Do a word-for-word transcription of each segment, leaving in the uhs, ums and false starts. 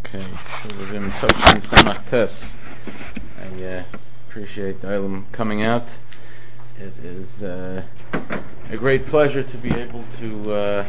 Okay, Shuvavim Sochin Samach Tes. I uh, appreciate the Ilum coming out. It is uh, a great pleasure to be able to uh,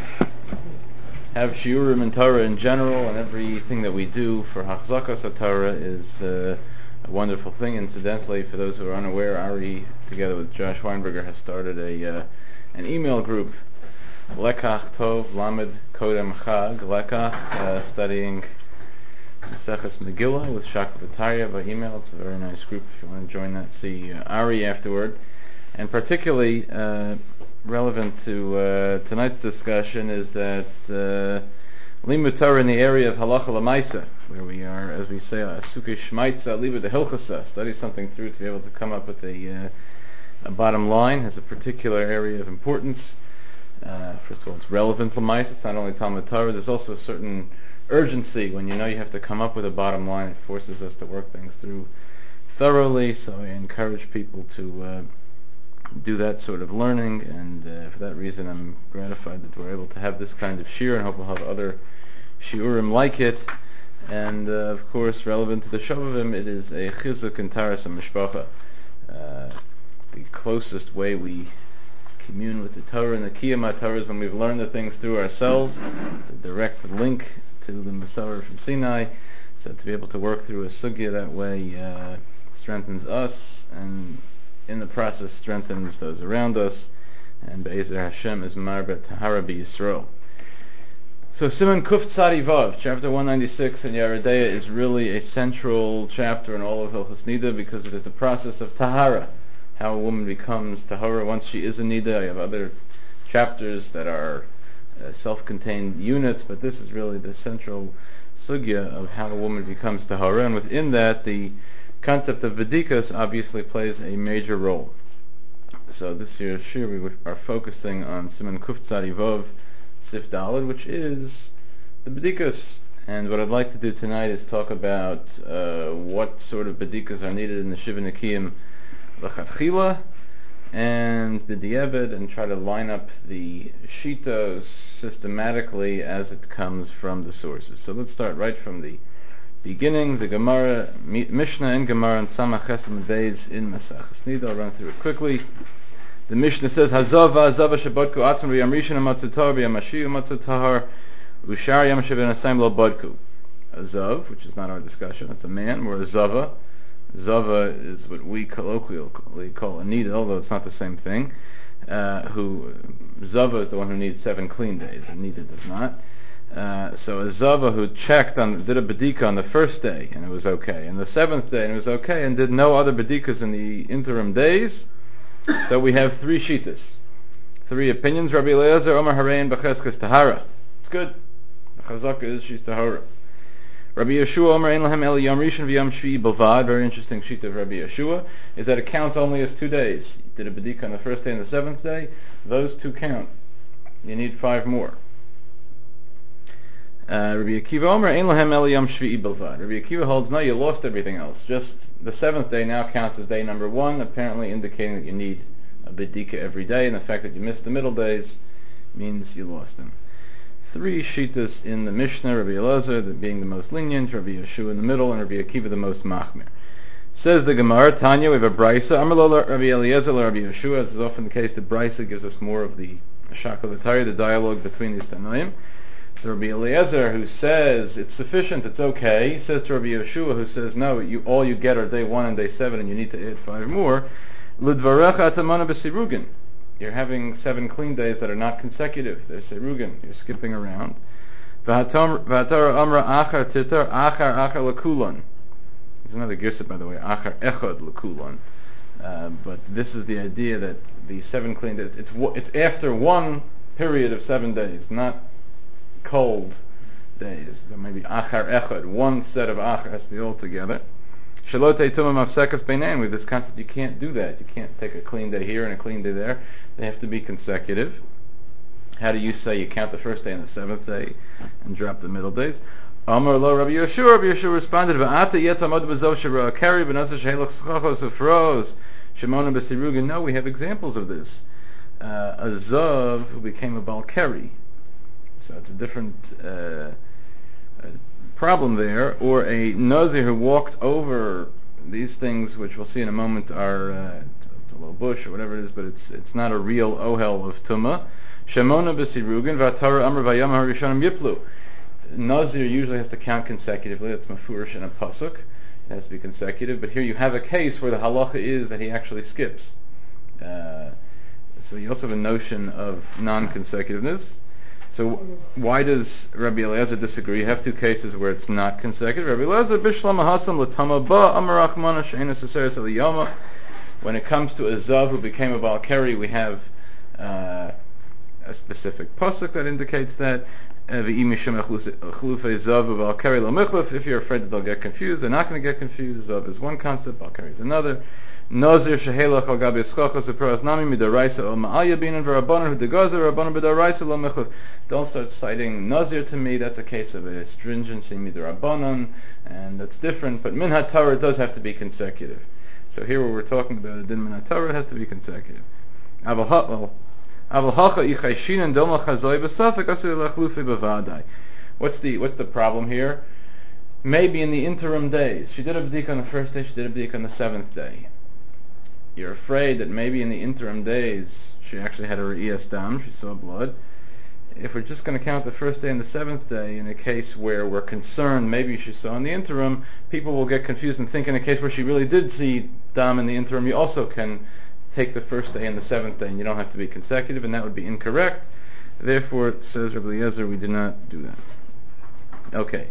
have Shiurim and Torah in general, and everything that we do for Hachzakas HaTorah is uh, a wonderful thing. Incidentally, for those who are unaware, Ari, together with Josh Weinberger, have started a uh, an email group, Lekach Tov Lamed Kodem Chag, Lekach, uh, studying Maseches Megillah with Shaka V'Tarya by email. It's a very nice group. If you want to join that, see uh, Ari afterward. And particularly uh, relevant to uh, tonight's discussion is that uh, Limud Torah in the area of Halacha L'Maisa, where we are, as we say, a Sukkah Shmaitza Liba de Hilchasa, study something through to be able to come up with a, uh, a bottom line, has a particular area of importance. Uh, first of all, it's relevant L'Maisa. It's not only Talmud Torah. There's also a certain urgency when you know you have to come up with a bottom line. It forces us to work things through thoroughly, so I encourage people to uh, do that sort of learning, and uh, for that reason I'm gratified that we're able to have this kind of shiur, and hope we'll have other shiurim like it. And uh, of course, relevant to the Shovavim, it is a chizuk and taras mishpacha. Uh, the closest way we commune with the Torah and the Kiyam Torah is when we've learned the things through ourselves. It's a direct link to the Masorah from Sinai, so to be able to work through a sugya that way uh, strengthens us, and in the process strengthens those around us, and Be'ezer Hashem is Marbet Tahara B'Yisrael. So Siman Kuf Tzadi Vav, chapter one ninety-six in Yoreh De'ah, is really a central chapter in all of Hilchos Nida, because it is the process of Tahara, how a woman becomes Tahara once she is a Nida. I have other chapters that are Uh, self-contained units, but this is really the central sugya of how a woman becomes tahara, and within that the concept of vedikas obviously plays a major role. So this year's shir we are focusing on Siman Kuf Tzadi Vav Sif Daled, which is the vedikas, and what I'd like to do tonight is talk about uh, what sort of vedikas are needed in the Shiva Nekiyim L'Chadchila and the Di'eved, and try to line up the shitos systematically as it comes from the sources. So let's start right from the beginning. The Gemara, Mishnah and Gemara and Samach Chesed Beis in Maseches Nida. I'll run through it quickly. The Mishnah says, Hazava, Hazava Shabodku Atzma B'Yam Rishon Amatzutar B'Yam Hashi Amatzutar Ushar Yam Shabin Asayim Lo Bodku. A Zav, which is not our discussion, it's a man, or a Zava. Zava is what we colloquially call a nida, although it's not the same thing. Uh, who Zava is the one who needs seven clean days, and nida does not. Uh, so a Zava who checked on, did a bedika on the first day and it was okay, and the seventh day and it was okay, and did no other bedikas in the interim days. So we have three shitas, three opinions. Rabbi Eliezer Omar Harein B'Cheskas Tahara. It's good. The Chazaka is she's Tahara. Rabbi Yeshua Omer Ein Lahem El Yom Rishon V'Yom Shvi'i B'Vad. Very interesting sheet of Rabbi Yeshua is that it counts only as two days. You did a bedika on the first day and the seventh day. Those two count. You need five more. Uh, Rabbi Akiva Omer Ein Lahem El Yom Shvi'i B'Vad. Rabbi Akiva holds no, you lost everything else. Just the seventh day now counts as day number one, apparently indicating that you need a bedika every day, and the fact that you missed the middle days means you lost them. Three shitas in the Mishnah, Rabbi Elazar the being the most lenient, Rabbi Yeshua in the middle, and Rabbi Akiva the most machmir. Says the Gemara, Tanya, we have a brisa. Amar Rabbi Eliezer, Rabbi Yeshua, as is often the case, the brisa gives us more of the Shaka V'Tarya, the dialogue between these Tanoim. So Rabbi Eliezer, who says it's sufficient, it's okay, says to Rabbi Yeshua, who says no, you all you get are day one and day seven, and you need to add five more. L'dvarecha atamana b'sirugin. You're having seven clean days that are not consecutive. They're serugin. You're skipping around. V'hatar amra achar titar achar achar l'kulon. There's another girsa, by the way, achar echad l'kulon. Uh, but this is the idea that the seven clean days, it's, it's after one period of seven days, not cold days. There may be achar echad. One set of achar has to be all together. Shalotei tumah mafsekas beinein. With this concept, you can't do that. You can't take a clean day here and a clean day there. They have to be consecutive. How do you say you count the first day and the seventh day and drop the middle days? Amar lo Rabbi Yeshua. Rabbi Yeshua responded, V'ata yet amod b'zov shera kari v'nasa shehelach schachos ufros shemona b'sirugin. No, we have examples of this. Uh, a zav who became a balkari. So it's a different. Uh, problem there, or a Nazir who walked over these things, which we'll see in a moment, are uh, it's, it's a little bush or whatever it is, but it's it's not a real ohel of tumah. Shemona b'sirugin v'atara amr v'yam harishanim yiplu. Nazir usually has to count consecutively. That's mafurish in a pasuk. It has to be consecutive. But here you have a case where the halacha is that he actually skips. Uh, so you also have a notion of non-consecutiveness. So why does Rabbi Eliezer disagree? You have two cases where it's not consecutive. Rabbi Eliezer bishlam hasam l'tama ba amar achmana she'ena seseres eliyama. When it comes to a zav who became a balkari, we have uh, a specific pasuk that indicates that. If you're afraid that they'll get confused, they're not going to get confused. Zav is one concept, balkari is another. Nazir shehelach al gabi schachos uperas nami midaraisa el ma'al yabinan v'rabbanan hu degazer rabbanan b'daraisa lo mechluf. Don't start citing Nazir to me. That's a case of a stringency midarabbanan, and that's different. But min haTorah does have to be consecutive. So here, where we're talking about a din min haTorah, it has to be consecutive. Aval ha'vel. What's the what's the problem here? Maybe in the interim days, she did a b'dik on the first day, she did a b'dik on the seventh day. You're afraid that maybe in the interim days she actually had a re'iyas dam, she saw blood. If we're just going to count the first day and the seventh day in a case where we're concerned maybe she saw in the interim, people will get confused and think in a case where she really did see dam in the interim, you also can take the first day and the seventh day, and you don't have to be consecutive, and that would be incorrect. Therefore, says Rabbi Eliezer, we do not do that. Okay.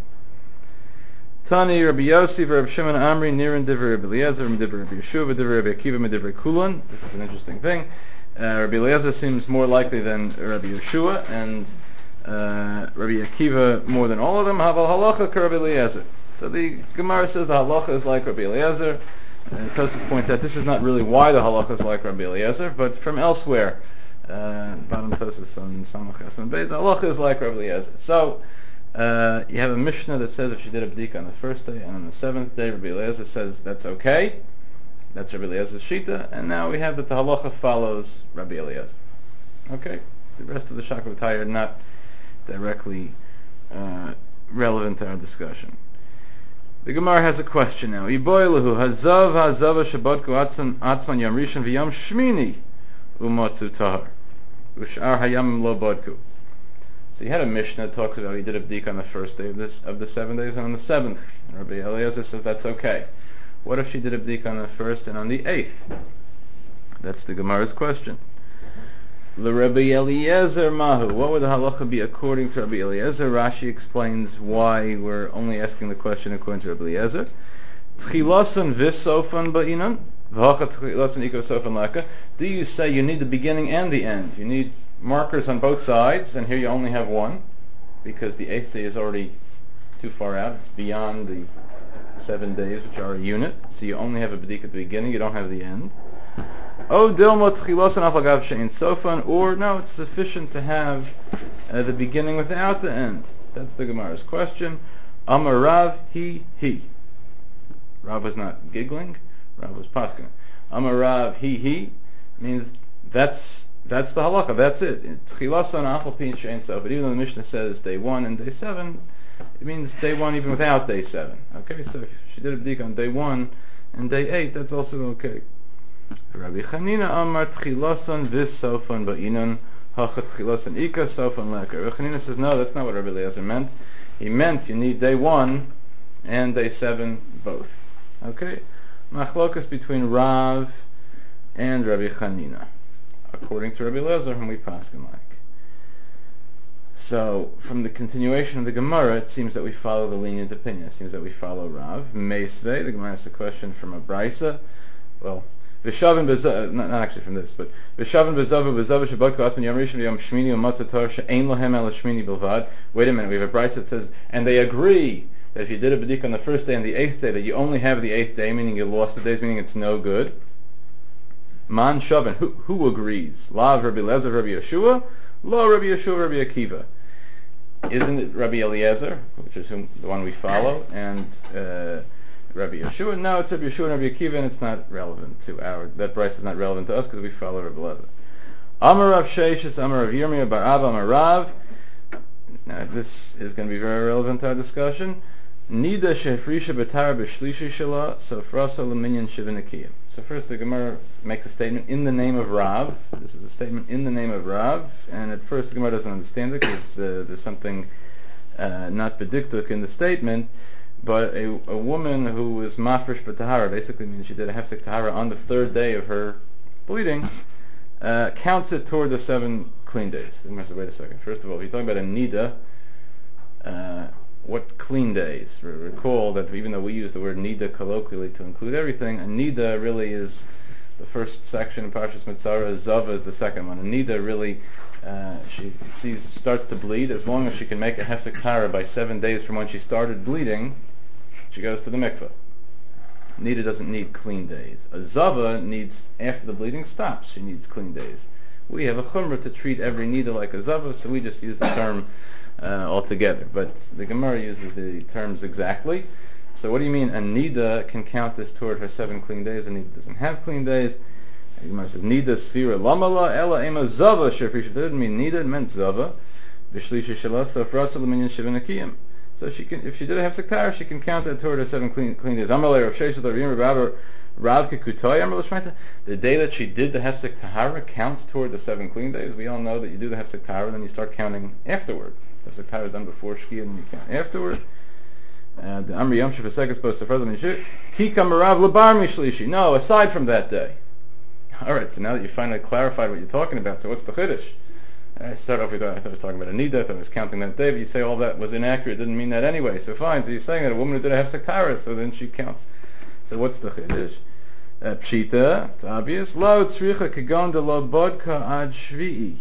Tani Rabbi Yossi Rabbi Shimon Amri Nirin Divrei Rabbi Eliezer Divrei Rabbi Yeshua Divrei Rabbi Akiva Divrei Kulan. This is an interesting thing. Uh, Rabbi Eliezer seems more likely than Rabbi Yeshua, and uh, Rabbi Akiva more than all of them. Haval halacha ka Rabbi Eliezer. So the Gemara says the halacha is like Rabbi Eliezer. Uh, Tosfos points out this is not really why the halacha is like Rabbi Eliezer, but from elsewhere. Uh, bottom Tosfos on Samach Esman Beis, the halacha is like Rabbi Eliezer. So uh, you have a Mishnah that says if she did a b'dika on the first day and on the seventh day, Rabbi Eliezer says that's okay. That's Rabbi Eliezer's shita, and now we have that the halacha follows Rabbi Eliezer. Okay, the rest of the Shakvatai are not directly uh, relevant to our discussion. The Gemara has a question now. Iboilahu hazav hazava shabadku atzman atzman yam rishon v'yam shmini umatzu tahar ushar hayam lo badku. So you had a Mishnah that talks about he did a b'dik on the first day of this of the seven days and on the seventh. And Rabbi Eliezer says that's okay. What if she did a b'dik on the first and on the eighth? That's the Gemara's question. The Rabbi Eliezer Mahu. What would the halacha be according to Rabbi Eliezer? Rashi explains why we're only asking the question according to Rabbi Eliezer. Tchilasan v'sofan ba'inan v'hacha tchilasan iko sofan laka. Do you say you need the beginning and the end? You need markers on both sides, and here you only have one, because the eighth day is already too far out. It's beyond the seven days, which are a unit. So you only have a b'dik at the beginning. You don't have the end. Oh, dilma tchilasan afagav she'in sofan, or no, it's sufficient to have uh, the beginning without the end. That's the Gemara's question. Amar Rav, he, he. Rav was not giggling. Rav was paskin. Amar Rav, he, he means that's that's the halacha. That's it. Tchilasan afal pin she'in sofan. But even though the Mishnah says day one and day seven, it means day one even without day seven. Okay, so if she did a b'dik on day one and day eight, that's also okay. Rabbi Chanina Amar Tchilasan v'sofan ba'inan hacha Tchilasan ika sofan leka. Rabbi Chanina says no, that's not what Rabbi Eliezer meant. He meant you need day one and day seven both. Okay, machlokas between Rav and Rabbi Chanina, according to Rabbi Eliezer, whom we paskin like. So, from the continuation of the Gemara, it seems that we follow the lenient opinion. It seems that we follow Rav. Meisvei, the Gemara has a question from a Brisa. Well, V'shavin bezav, not, not actually from this, but V'shavin bezav bezav shabbat k'asman yom rishon yom shmini yom matzatar she'ein lohem el shmini bilvad. Wait a minute, we have a Brisa that says, and they agree that if you did a b'dik on the first day and the eighth day, that you only have the eighth day, meaning you lost the days, meaning it's no good. Man shavin, who, who agrees? Lav Rabbi Eliezer, Rabbi Yeshua, Lo Rabbi Yeshua, Rabbi Akiva. Isn't it Rabbi Eliezer, which is whom, the one we follow, and uh, Rabbi Yeshua? No, it's Rabbi Yeshua and Rabbi Akiva, and it's not relevant to our, that Brisa is not relevant to us because we follow Rabbi Eliezer. Amar Rav Sheishis, Amar Rav Yirmiyah, Bar Abba, Amar Rav. Now this is going to be very relevant to our discussion. Nida shehfrisha b'tara b'shlishi shela sofrasa l'minyan shivinakiyah. So first the Gemara makes a statement in the name of Rav. This is a statement in the name of Rav, and at first the Gemara doesn't understand it because uh, there's something uh, not bediktuk in the statement. But a, a woman who was mafresh b'tahara basically means she did a hefsek tahara on the third day of her bleeding, uh, counts it toward the seven clean days. The Gemara says, wait a second. First of all, if you're talking about a nida, uh, what clean days? Recall that even though we use the word nida colloquially to include everything, a nida really is the first section in Parshas Mitzara. Zava is the second one. A nida really, uh, she sees starts to bleed. As long as she can make a hefsek tahara by seven days from when she started bleeding, she goes to the mikveh. Nida doesn't need clean days. A zava needs, after the bleeding stops, she needs clean days. We have a chumrah to treat every nida like a zava, so we just use the term uh, altogether. But the Gemara uses the terms exactly. So what do you mean a nida can count this toward her seven clean days? A nida doesn't have clean days. The Gemara says nida sfira lamala ela ema zava shefrisha. That didn't mean nida, it meant zava. B'shlisha shalasa frasa l'minyan shivinakiyim. So she can, if she did a hefsek tahara, she can count that toward her seven clean clean days. Amalei Rav Sheshet Ravim Rav Rav Kekutoy Amar L'Shmeita. The day that she did the hefsek tahara counts toward the seven clean days. We all know that you do the hefsek tahara, and then you start counting afterward. Hefsek tahara is done before shkia, and then you count afterward. And the Amri Yom Shefasek is supposed to further mention Ki Kamarav Labar Mishlishi. No, aside from that day. All right. So now that you finally clarified what you're talking about, so what's the chiddush? I started off with, I thought I was talking about a nida, I thought I was counting that day, but you say all that was inaccurate, didn't mean that anyway, so fine, so you're saying that a woman who did a hefsek tahara, so then she counts. So what's the chiddush? Uh, pshita, it's obvious. Lo tzricha kagon de lo bodka ad shvi'i.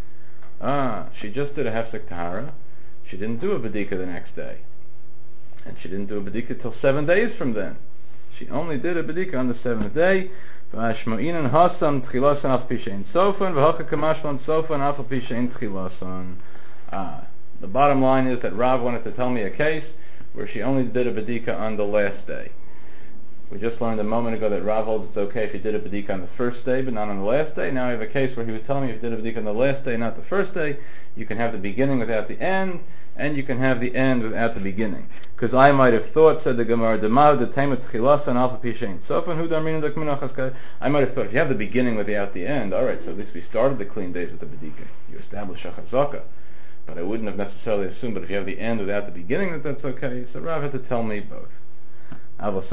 Ah, she just did a hefsek tahara, she didn't do a bedika the next day. And she didn't do a bedika till seven days from then. She only did a bedika on the seventh day. V'ashmo'inan hasam tchilasan af pishein sofan v'hacha kamashman sofan af pishein tchilasan. Ah, the bottom line is that Rav wanted to tell me a case where she only did a bedika on the last day. We just learned a moment ago that Rav holds it's okay if you did a bedika on the first day but not on the last day. Now I have a case where he was telling me if you did a bedika on the last day, not the first day, you can have the beginning without the end, and you can have the end without the beginning. Because I might have thought, said the Gemara, I might have thought, if you have the beginning without the end, alright, so at least we started the clean days with the bedika. You establish a chazaka. But I wouldn't have necessarily assumed that if you have the end without the beginning, that that's okay. So Rav had to tell me both. Alright,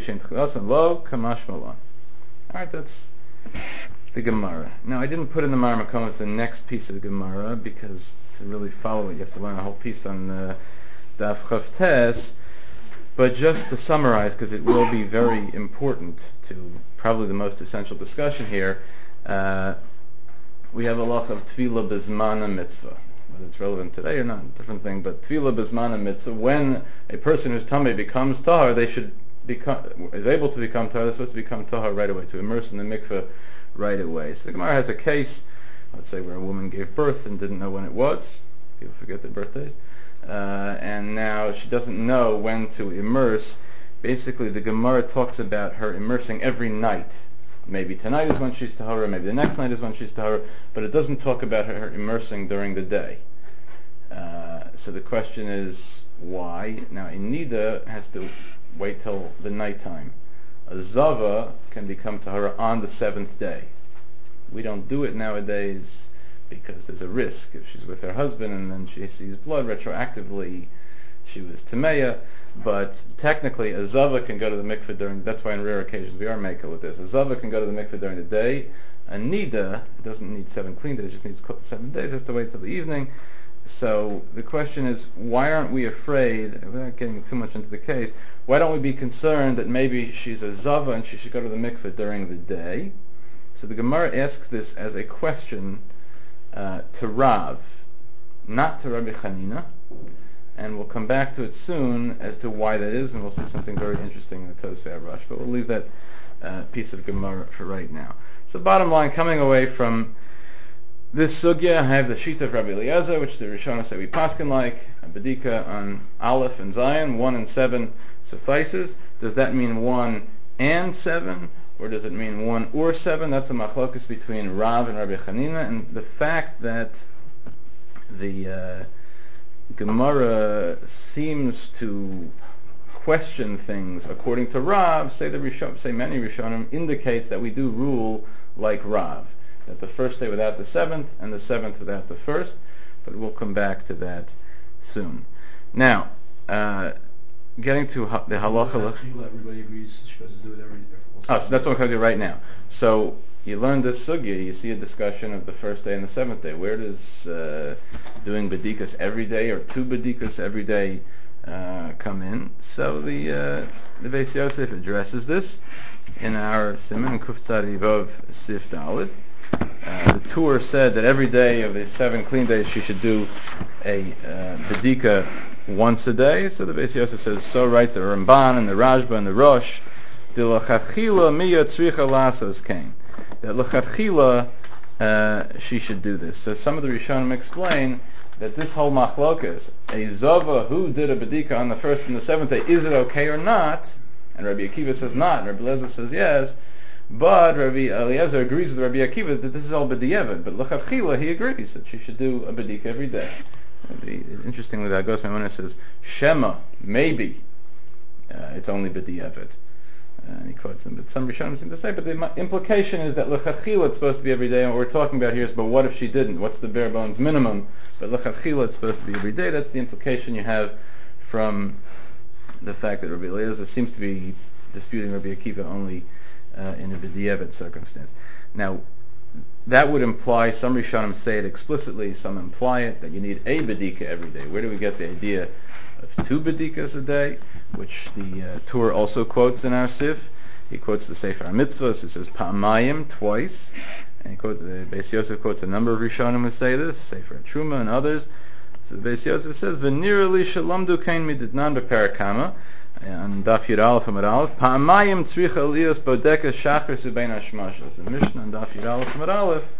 that's the Gemara. Now I didn't put in the Marmakom as the next piece of the Gemara because to really follow it you have to learn a whole piece on the Daf Chav Tes, but just to summarize, because it will be very important to probably the most essential discussion here, uh, we have a lot of Tvila Bizmana Mitzvah. Whether it's relevant today or not, different thing, but Tvila Bizmana Mitzvah, when a person whose tummy becomes Tahar, they should become, is able to become Tahar, they're supposed to become Tahar right away, to immerse in the mikveh right away. So the Gemara has a case, let's say, where a woman gave birth and didn't know when it was. People forget their birthdays. Uh, and now she doesn't know when to immerse. Basically, the Gemara talks about her immersing every night. Maybe tonight is when she's tahara, maybe the next night is when she's tahara, but it doesn't talk about her, her immersing during the day. Uh, so the question is, why? Now, a nida has to wait till the nighttime. A zava can become tahara on the seventh day. We don't do it nowadays because there's a risk. If she's with her husband and then she sees blood, retroactively she was tameya, but technically a zava can go to the mikveh during, that's why on rare occasions we are makel with this. A zava can go to the mikveh during the day. A nida doesn't need seven clean days, just needs seven days, has to wait till the evening. So the question is, why aren't we afraid, without getting too much into the case, why don't we be concerned that maybe she's a zava and she should go to the mikveh during the day? So the Gemara asks this as a question uh, to Rav, not to Rabbi Chanina, and we'll come back to it soon as to why that is, and we'll see something very interesting in the Tosfei Rush, but we'll leave that uh, piece of Gemara for right now. So bottom line, coming away from this sugya, I have the sheet of Rabbi Eliezer, which the Rishonim say we paskin like, a bedika on Aleph and Zion, one and seven suffices. Does that mean one and seven, or does it mean one or seven? That's a machlokus between Rav and Rabbi Chanina, and the fact that the uh, Gemara seems to question things according to Rav. Say the Rishon, say many Rishonim indicates that we do rule like Rav, that the first day without the seventh and the seventh without the first. But we'll come back to that soon. Now, uh, getting to ha- the halacha. Everybody agrees she has to do it every. Oh, so that's what I'm going to do right now. So you learn this sugya. You see a discussion of the first day and the seventh day. Where does uh, doing bedikas every day or two bedikas every day uh, come in? So the uh, the Beis Yosef addresses this in our Siman Kuf Tzadi Vav Sif Daled. Uh, the Tur said that every day of the seven clean days she should do a uh, bedika once a day. So the Beis Yosef says, so right, the Ramban and the Rashba and the Rosh, the l'chachila miya tzricha lasos came. That l'chachila uh, she should do this. So some of the Rishonim explain that this whole machlokas, a zava who did a bedika on the first and the seventh day, is it okay or not? And Rabbi Akiva says not, and Rabbi Eliezer says yes. But Rabbi Eliezer agrees with Rabbi Akiva that this is all b'diavad. But l'chachila he agrees that she should do a bedika every day. The, interestingly, the Agos Maimonides says Shema, maybe uh, it's only b'diavad. Uh, and he quotes him, but some Rishonim seem to say, but the m- implication is that l'chachila it's supposed to be every day, and what we're talking about here is, but what if she didn't? What's the bare bones minimum? But l'chachila it's supposed to be every day. That's the implication you have from the fact that Rabbi Eliezer seems to be disputing Rabbi Akiva only uh, in a b'diavad circumstance. Now, that would imply, some Rishonim say it explicitly, some imply it, that you need a bedika every day. Where do we get the idea of two bedikas a day, which the uh, Tur also quotes in our Sif? He quotes the Sefer HaMitzvahs, it says Pa'amayim, twice. And he quotes, the Beis Yosef quotes a number of Rishonim who say this, Sefer HaTruma and others. So the Beis Yosef says, V'nirali shalamdu kain mididnan beparakama, and Daf Yud Aleph Amud Aleph, Pa'amayim tzricha aliyos bodeka shachris ubein hashmashos. The Mishnah on Daf Yud Aleph Amud Aleph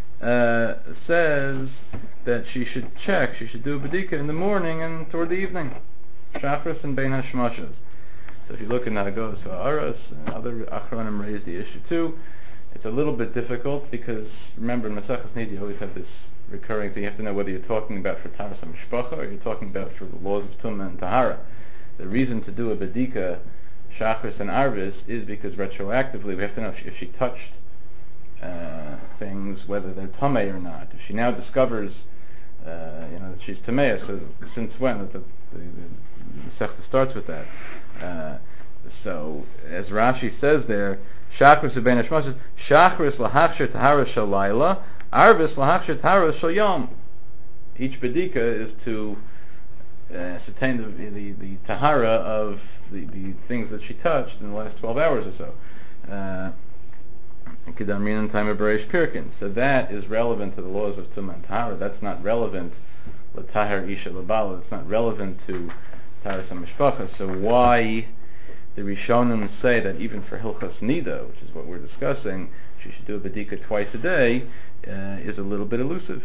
uh, says that she should check, she should do a bedika in the morning and toward the evening, shachris and bein hashmashos. So if you look in Nagos Va'aras, and other Achronim raised the issue too. It's a little bit difficult because, remember, in Maseches Nida you always have this recurring thing. You have to know whether you're talking about for Taharas HaMishpacha or you're talking about for the laws of Tumah and Tahara. The reason to do a bedika, Shachris and Arvis, is because retroactively we have to know if she, if she touched uh, things, whether they're Tameh or not. If she now discovers uh, you know, that she's Tameh, so since when? The, the, the, the Sechta starts with that. Uh, so, as Rashi says there, Shachris ubein hashmashos, Shachris lahachshir tahara shel laila, Arvis lahachshir tahara shel yom. Each bedika is to uh, ascertain the, the, the tahara of the, the things that she touched in the last twelve hours or so. Uh, Kedam Rinan time of Bereish Pirkin. So that is relevant to the laws of Tumah and Tahara. That's not relevant l'tahar isha l'bala. It's not relevant to Taharas HaMishpacha. So why the Rishonim say that even for Hilchas Nida, which is what we're discussing, she should do a bedika twice a day, uh, is a little bit elusive.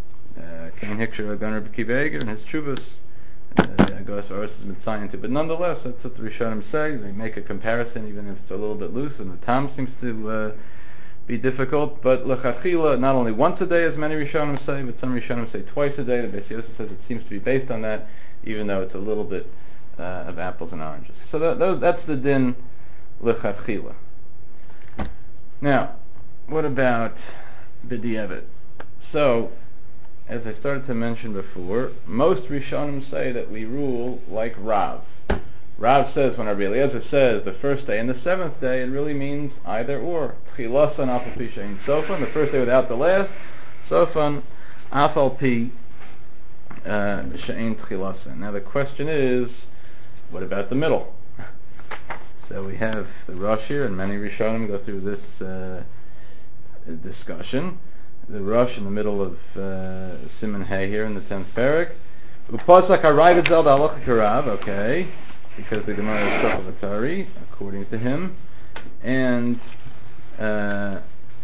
Kain Hikshar Agan Rabbi Akiva Eiger and his Chuvas goes for us is too. But nonetheless, that's what the Rishonim say. They make a comparison, even if it's a little bit loose, and the Tam seems to uh, be difficult. But l'chachila, not only once a day, as many Rishonim say, but some Rishonim say twice a day. The Beis Yosef says it seems to be based on that, even though it's a little bit uh, of apples and oranges. So that, that, that's the din l'chachila. Now, what about b'diavad? So, as I started to mention before, most Rishonim say that we rule like Rav. Rav says, when Rabbi Eliezer says the first day and the seventh day, it really means either or. Tchilasan afal pi she'ein sofan, the first day without the last. Sofan afal pi she'ein tchilasan. Now the question is, what about the middle? So we have the Rosh here, and many Rishonim go through this uh, discussion. The Rosh in the middle of uh, Siman Hay here in the tenth parak. Upasak haravid zel da'alocha karav, okay, because the Gemara is Shach according to him, and uh,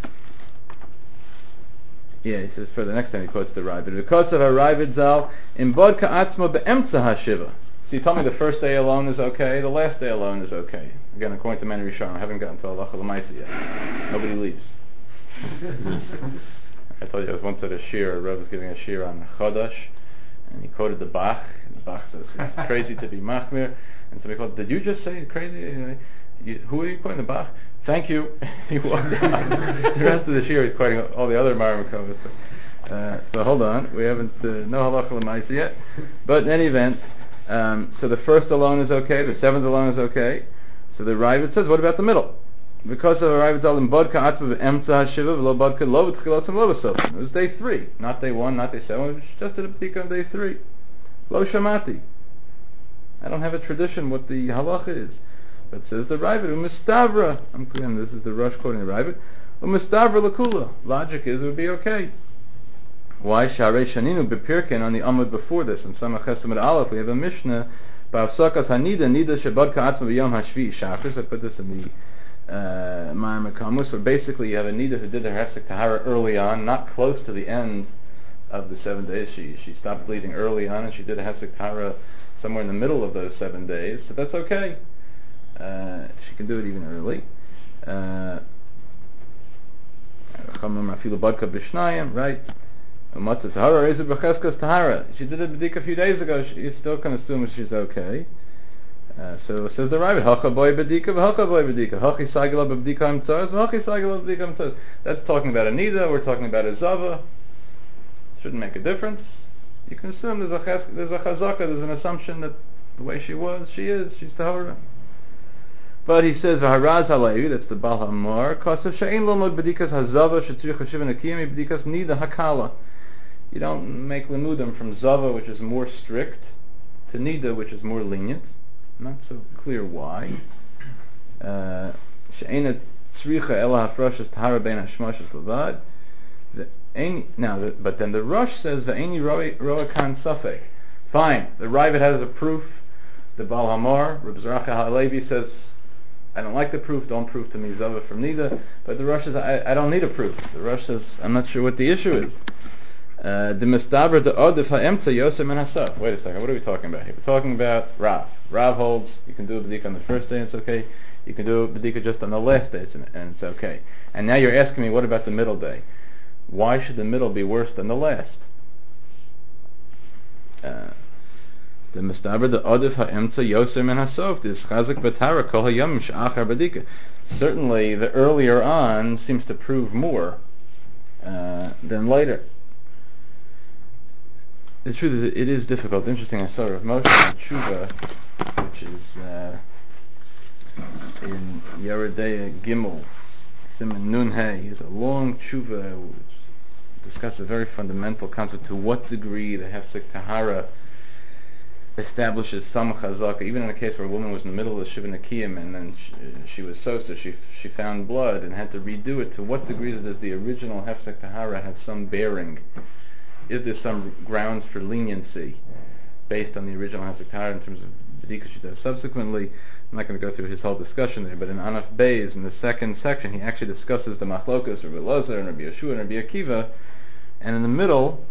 yeah, he says for the next time he quotes the Ravid. Because of haravid zel imbod ka'atzmo be'emtza hashiva. So you tell me the first day alone is okay, the last day alone is okay. Again, according to many Rishonim, I haven't gotten to halacha l'maisa yet. Nobody leaves. I told you I was once at a shir, a Rav was giving a shir on Chodesh, and he quoted the Bach, and the Bach says it's crazy to be machmir, and somebody called, did you just say crazy? You, who are you quoting, the Bach? Thank you. He walked out. The rest of the year he's quoting all the other Marmakovas. Uh, so hold on, we haven't, uh, no halacha l'maisa yet. But in any event, um, so the first alone is okay, the seventh alone is okay. So the Ravid says, what about the middle? Because of the Ravid zalim bodka atma v'emtza hashiva v'lo bodka lo v'tchilas lo v'sof. It was day three, not day one, not day seven. It was just a b'dika on day three. Lo shamati. I don't have a tradition what the halacha is. But says the Ravid, u'mistavra. I'm clear, this is the Rosh quoting the Ravid. U'mistavra l'kula. Logic is it would be okay. Why? Sharei Shaninu b'pirkin on the Amud before this in Samach Chesamid Aleph we have a Mishnah ba'avsakas hanida nida shebadka atma b'yom hashvi shachris. I put this in the uh, Ma'ar Mekamus, where basically you have a nida who did her hefsek tahara early on, not close to the end of the seven days. She she stopped bleeding early on, and she did a hefsek tahara somewhere in the middle of those seven days. So that's okay. Uh, she can do it even early. Uh, right? Umatzah tahara, Reza b'cheskas tahara. She did it b'dik a few days ago. She, you still can assume she's okay. Uh, so it says the Ravid, hacha boy b'dika v'hacha boy b'dika. Hachi sagila b'bdika imtzaz, v'hachi sagila b'bdika imtzaz. That's talking about a nida, we're talking about a zava. Shouldn't make a difference. You can assume there's a ches, there's a chazaka, there's an assumption that the way she was, she is, she's tahara. But he says, v'haraz halevi, that's the Baal HaMor, kasav she'ein lomod b'dikas hazava shetzrich hashiv nekiyami b'dikas nida hakala. You don't make limudim from Zava, which is more strict, to Nida, which is more lenient. Not so clear why. She'ena tzricha ela hafrashas tahara bein hashmashas levad. Now, but then the Rosh says ve'eni roa kan safek. Fine, the Ravid has a proof. The Baal HaMor, Reb Zeracha HaLevi says, I don't like the proof. Don't prove to me Zava from Nida. But the Rosh says, I, I don't need a proof. The Rosh says, I'm not sure what the issue is. The mistaber the odif ha'emta yosem and hasaf. Wait a second, what are we talking about here? We're talking about Rav. Rav holds you can do a b'dika on the first day and it's okay. You can do a b'dika just on the last day and it's okay. And now you're asking me, what about the middle day? Why should the middle be worse than the last? Uh, the mistaber the odif ha'emta yosem and hasaf. This chazak b'tara kol hayom sh'achar b'dika. Certainly, the earlier on seems to prove more uh, than later. The truth is, it is difficult. It's interesting, I saw Rav Moshe Tshuva, which is uh, in Yeridea Gimel, Siman Nun Hey. It's a long Tshuva which discusses a very fundamental concept: to what degree the Hefsek Tahara establishes some chazaka, even in a case where a woman was in the middle of the Shiva Nekiyim and then she, she was sosa, she she found blood and had to redo it. To what degree does the original Hefsek Tahara have some bearing? Is there some grounds for leniency based on the original Hefsek Tahara in terms of b'dika she does subsequently? I'm not going to go through his whole discussion there, but in Anaf Beis, in the second section, he actually discusses the machlokas, Rabbi Elazar and Rabbi Yeshua and Rabbi Akiva, and in the middle,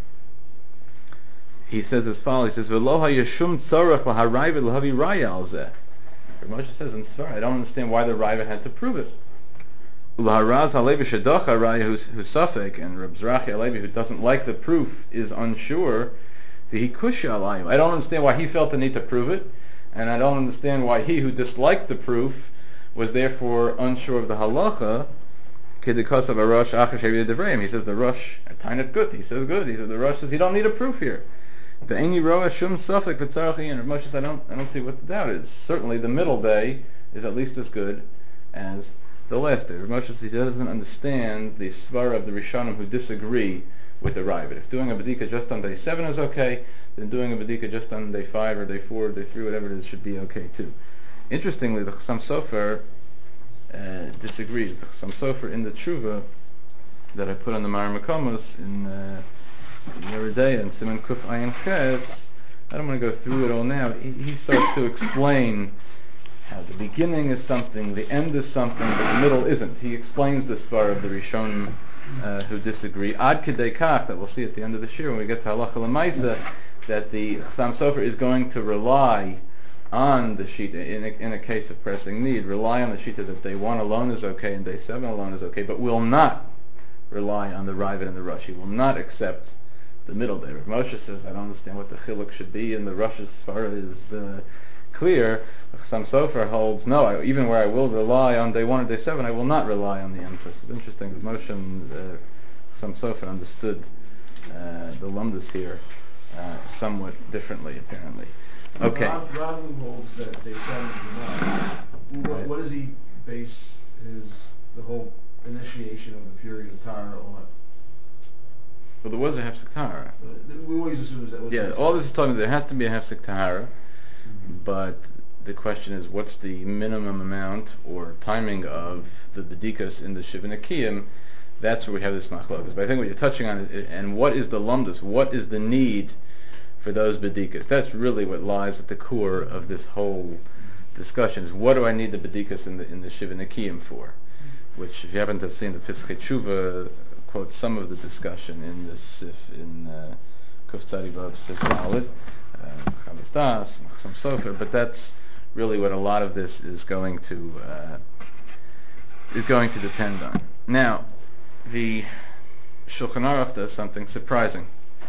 he says as follows, he says, V'lo ha'yeshum tzarech l'harayvet l'havi raya al zeh. Rabbi Moshe says in Svar, I don't understand why the Raya had to prove it. L'haraz halevi shadach haraya who's safek, and Reb Zerachi Halevi, who doesn't like the proof, is unsure. V'hi kusha alayim. I don't understand why he felt the need to prove it, and I don't understand why he, who disliked the proof, was therefore unsure of the halacha. K'dikas of a Rosh achar she'avida devrayim. He says the Rosh, Tainet good. He says good. He says the Rosh says you don't need a proof here. Ve'eni roa shum safek v'tzarachi, and Rav Moshe says I don't, I don't see what the doubt is. Certainly the middle day is at least as good as the last day. Rav Moshe says he doesn't understand the svara of the Rishonim who disagree with the Ravid. If doing a b'dika just on day seven is okay, then doing a b'dika just on day five or day four or day three, whatever it is, should be okay too. Interestingly, the Chassam Sofer uh, disagrees. The Chassam Sofer in the Tshuva that I put on the Ma'ar Mekamos in uh, Yeridea and Siman Kuf Ayin Ches, I don't want to go through it all now. He, he starts to explain how the beginning is something, the end is something, but the middle isn't. He explains the svar of the Rishonim uh, who disagree. Ad kedei kach, that we'll see at the end of the shir when we get to halacha l'maisa, that the Chassam Sofer is going to rely on the shita in a, in a case of pressing need, rely on the shita that day one alone is okay and day seven alone is okay, but will not rely on the Ravid and the Rosh. He will not accept the middle there. Rav Moshe says, I don't understand what the chiluk should be, and the Rosh Hashanah is uh, clear. Chassam Sofer holds, no, I, even where I will rely on day one or day seven, I will not rely on the emphasis. It's interesting that Moshe and uh, Chassam Sofer understood uh, the lumdus here uh, somewhat differently, apparently. Okay. Rob, Rob who holds that day seven is enough. What, Right. what does he base his the whole initiation of the period of Tara on? Well, there was a hefsek tahara. Uh, We always assume that. was- Yeah, all this is talking, there has to be a hefsek tahara, Mhm. but the question is, what's the minimum amount or timing of the bedikas in the Shiva Nekiyim? That's where we have this machlokas. But I think what you're touching on is, and what is the lumdus? What is the need for those bedikas? That's really what lies at the core of this whole discussion. Is what do I need the bedikas in the in the Shiva Nekiyim for? Which, if you happen to have seen the Pischei Tshuva, quote some of the discussion in this sif in uh, Kuf Tzadi Vav Sif Dalet, Chavis Das, Chassam Sofer, but that's really what a lot of this is going to uh, is going to depend on. Now, the Shulchan Aruch does something surprising.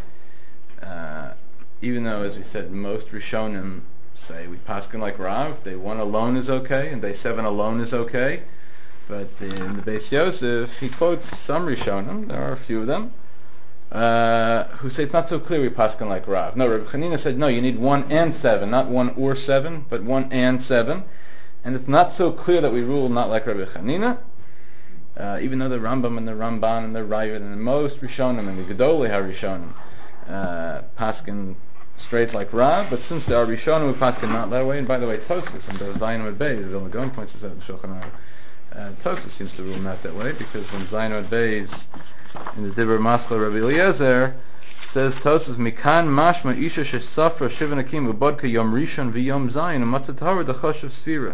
Uh, even though, as we said, most Rishonim say we paskin like Rav, day one alone is okay, and day seven alone is okay. But in the Beis Yosef, he quotes some Rishonim, there are a few of them, uh, who say it's not so clear we paskin like Rav. No, Rabbi Chanina said, no, you need one and seven, not one or seven, but one and seven. And it's not so clear that we rule not like Rabbi Chanina, uh, even though the Rambam and the Ramban and the Ravid and most Rishonim and the Gedolei HaRishonim uh, paskin straight like Rav, but since there are Rishonim who paskin not that way, and by the way, Tosfos and the Zion Amud Beis, the Vilna Gaon points this out in Shulchan Aruch, Uh, Tosfos seems to rule not that way, because in Zion Amud Beis, in the Dibur Maschal Rabbi Eliezer, says Tosfos, Mikan mashma isha shesafra shiva nakim ubodka yom rishon v'yom zayin u'matzat tahara d'choshev sfira.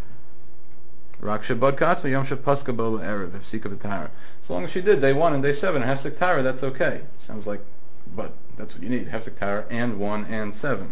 Rak shebodka atma yom shepaska bo le'erev v'fsika b'tahara. As long as she did day one and day seven, hefsek tahara, that's okay. Sounds like, but that's what you need, hefsek tahara and one and seven.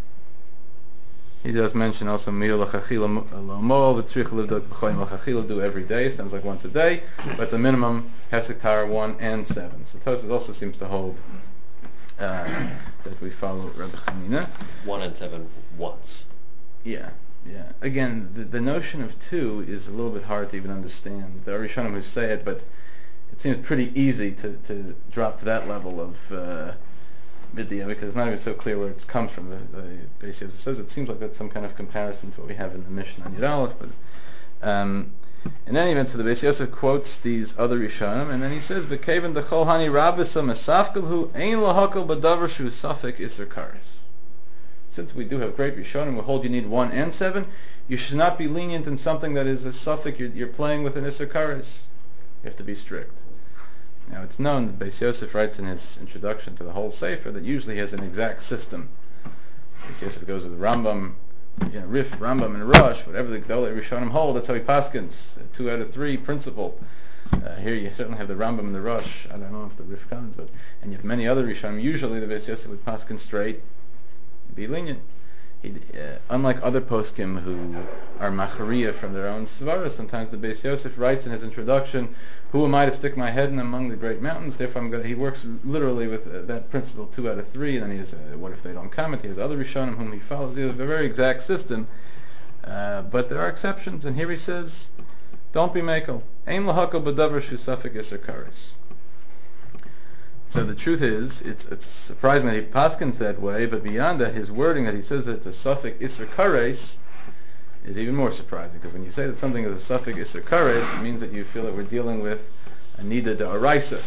He does mention also miyol l'chachila l'mol v'tzrich livdot b'choyim l'chachila, do every day. Sounds like once a day, but the minimum hefsek tahara one and seven. So Tosfos also seems to hold uh, that we follow Rabbi Chanina. One and seven once. Yeah, yeah. Again, the, the notion of two is a little bit hard to even understand. There are Rishonim who say it, but it seems pretty easy to, to drop to that level of uh, Vidya, because it's not even so clear where it comes from. The, the Beis Yosef says it seems like that's some kind of comparison to what we have in the Mishnah on Yud Aleph, but um, in any event, so the Beis Yosef quotes these other Rishonim, and then he says, "V'keven dechol hani rabbisa mesafkelhu ein lahakol b'davar shu safek iser kares." Since we do have great Rishonim who hold you need one and seven, you should not be lenient in something that is a suffix. You're, you're playing with an iser kares. You have to be strict. Now it's known that Beis Yosef writes in his introduction to the whole Sefer that usually he has an exact system. Beis Yosef goes with Rambam, you know, Rif, Rambam, and Rosh, whatever the Gedolei Rishonim hold, that's how he paskins. A two out of three principle. Uh, here you certainly have the Rambam and the Rosh. I don't know if the Rif comes, but and you have many other Rishonim. Usually the Beis Yosef would paskin straight, be lenient. He, uh, unlike other poskim who are machariya from their own svara, sometimes the Beis Yosef writes in his introduction, "Who am I to stick my head in among the great mountains?" Therefore, I'm going he works literally with uh, that principle, two out of three. And then he has, uh, what if they don't comment? He has other Rishonim whom he follows. He has a very exact system, uh, but there are exceptions. And here he says, "Don't be makel. Ein lahakol b'davar shu safek iser kares." So the truth is, it's it's surprising that he paskins that way, but beyond that, his wording that he says that it's a suffix iser kares is even more surprising, because when you say that something is a suffix iser kares, it means that you feel that we're dealing with a nida da'araisa.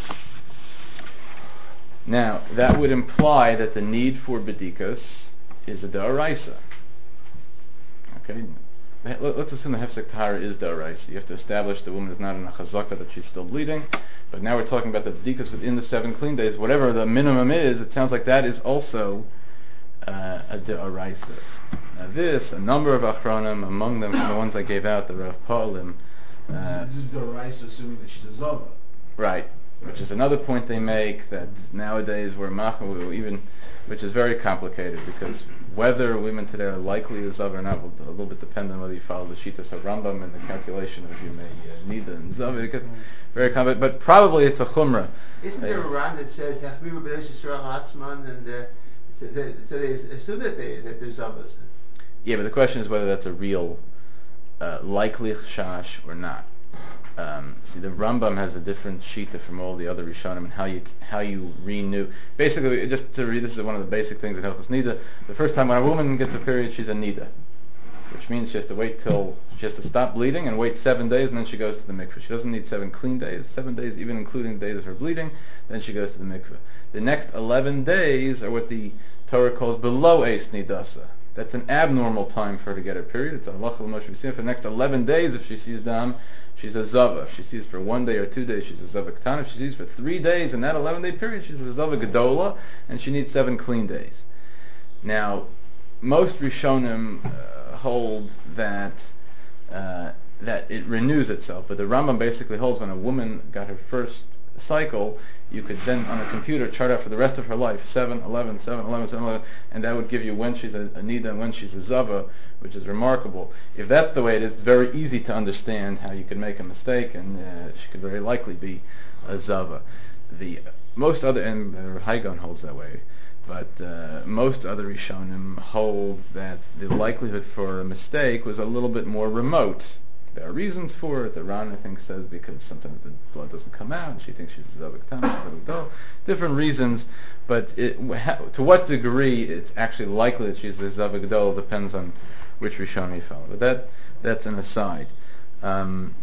Now, that would imply that the need for bedikos is a da'araisa. Okay? Let's assume the hefsek tahara is da'araisa. You have to establish the woman is not in a chazaka, that she's still bleeding. But now we're talking about the bedikas within the seven clean days. Whatever the minimum is, it sounds like that is also uh, a de'araisa. Now this, a number of achronim, among them from the ones I gave out, the Rav Paulim. Uh, this is the rice, assuming that she's a zava. right, which is another point they make, that nowadays we're machmir, even, which is very complicated, because whether women today are likely to Zav or not will a little bit depend on whether you follow the Shitas HaRambam and the calculation of Yumei uh, Nida and Zav. It gets very complicated, but probably it's a Chumrah. Isn't there a Ran that says Hachmiru B'nei Yisrael Atzman, and uh, so, they, so they assume that they that they're Zavas? Yeah, but the question is whether that's a real uh, likely Chash or not. Um, see, the Rambam has a different shita from all the other Rishonim and how you how you renew. Basically, just to read, this is one of the basic things in Hilchos Nida. The first time when a woman gets a period, she's a Nida, which means she has to wait till she has to stop bleeding and wait seven days, and then she goes to the mikveh. She doesn't need seven clean days, seven days, even including the days of her bleeding. Then she goes to the mikveh. The next eleven days are what the Torah calls below Eis Nidasa. That's an abnormal time for her to get her period. It's a halacha l'moshe b'siyam. For the next eleven days, if she sees dam, she's a zava. If she sees for one day or two days, she's a zava ketana. If she sees for three days in that eleven-day period, she's a zava gedola, and she needs seven clean days. Now, most Rishonim uh, hold that uh, that it renews itself, but the Rambam basically holds when a woman got her first cycle, you could then on a computer chart out for the rest of her life seven, eleven, seven, eleven, seven, eleven, and that would give you when she's a, a Nida and when she's a Zava, which is remarkable. If that's the way it is, it's very easy to understand how you could make a mistake, and uh, she could very likely be a Zava. The most other, and uh, Haigon holds that way, but uh, most other Rishonim hold that the likelihood for a mistake was a little bit more remote. There are reasons for it. The Ran, I think, says because sometimes the blood doesn't come out, and she thinks she's a Zavik Tam, she's a Zavik different reasons, but it, to what degree it's actually likely that she's a Zavik Dol depends on which Rishonim you follow. But that, that's an aside. Um,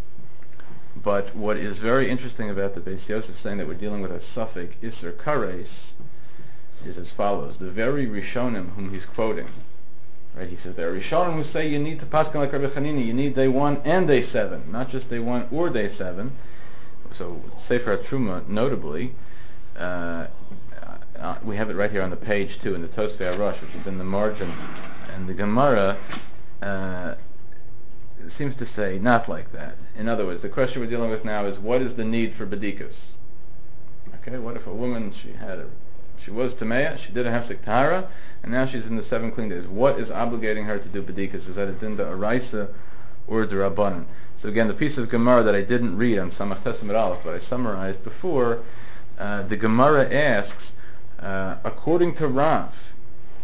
but what is very interesting about the Beis Yosef saying that we're dealing with a suffix Isser Kares is as follows. The very Rishonim whom he's quoting, right? He says there are Rishonim who say you need to paskin like Rabbi Chanina, you need day one and day seven, not just day one or day seven. So Sefer HaTruma, notably, uh, uh, we have it right here on the page too in the Tosfei HaRosh, which is in the margin, and the Gemara uh, seems to say not like that. In other words, the question we're dealing with now is what is the need for bedikus? Okay, what if a woman she had a She was Tameya, she did a Hefsek Tahara, and now she's in the seven clean days. What is obligating her to do Bedikas? Is that a Dinda Araisa or a Durabanan? So again, the piece of Gemara that I didn't read on Samach Tesamid Aleph, but I summarized before, uh, the Gemara asks, uh, according to Rav,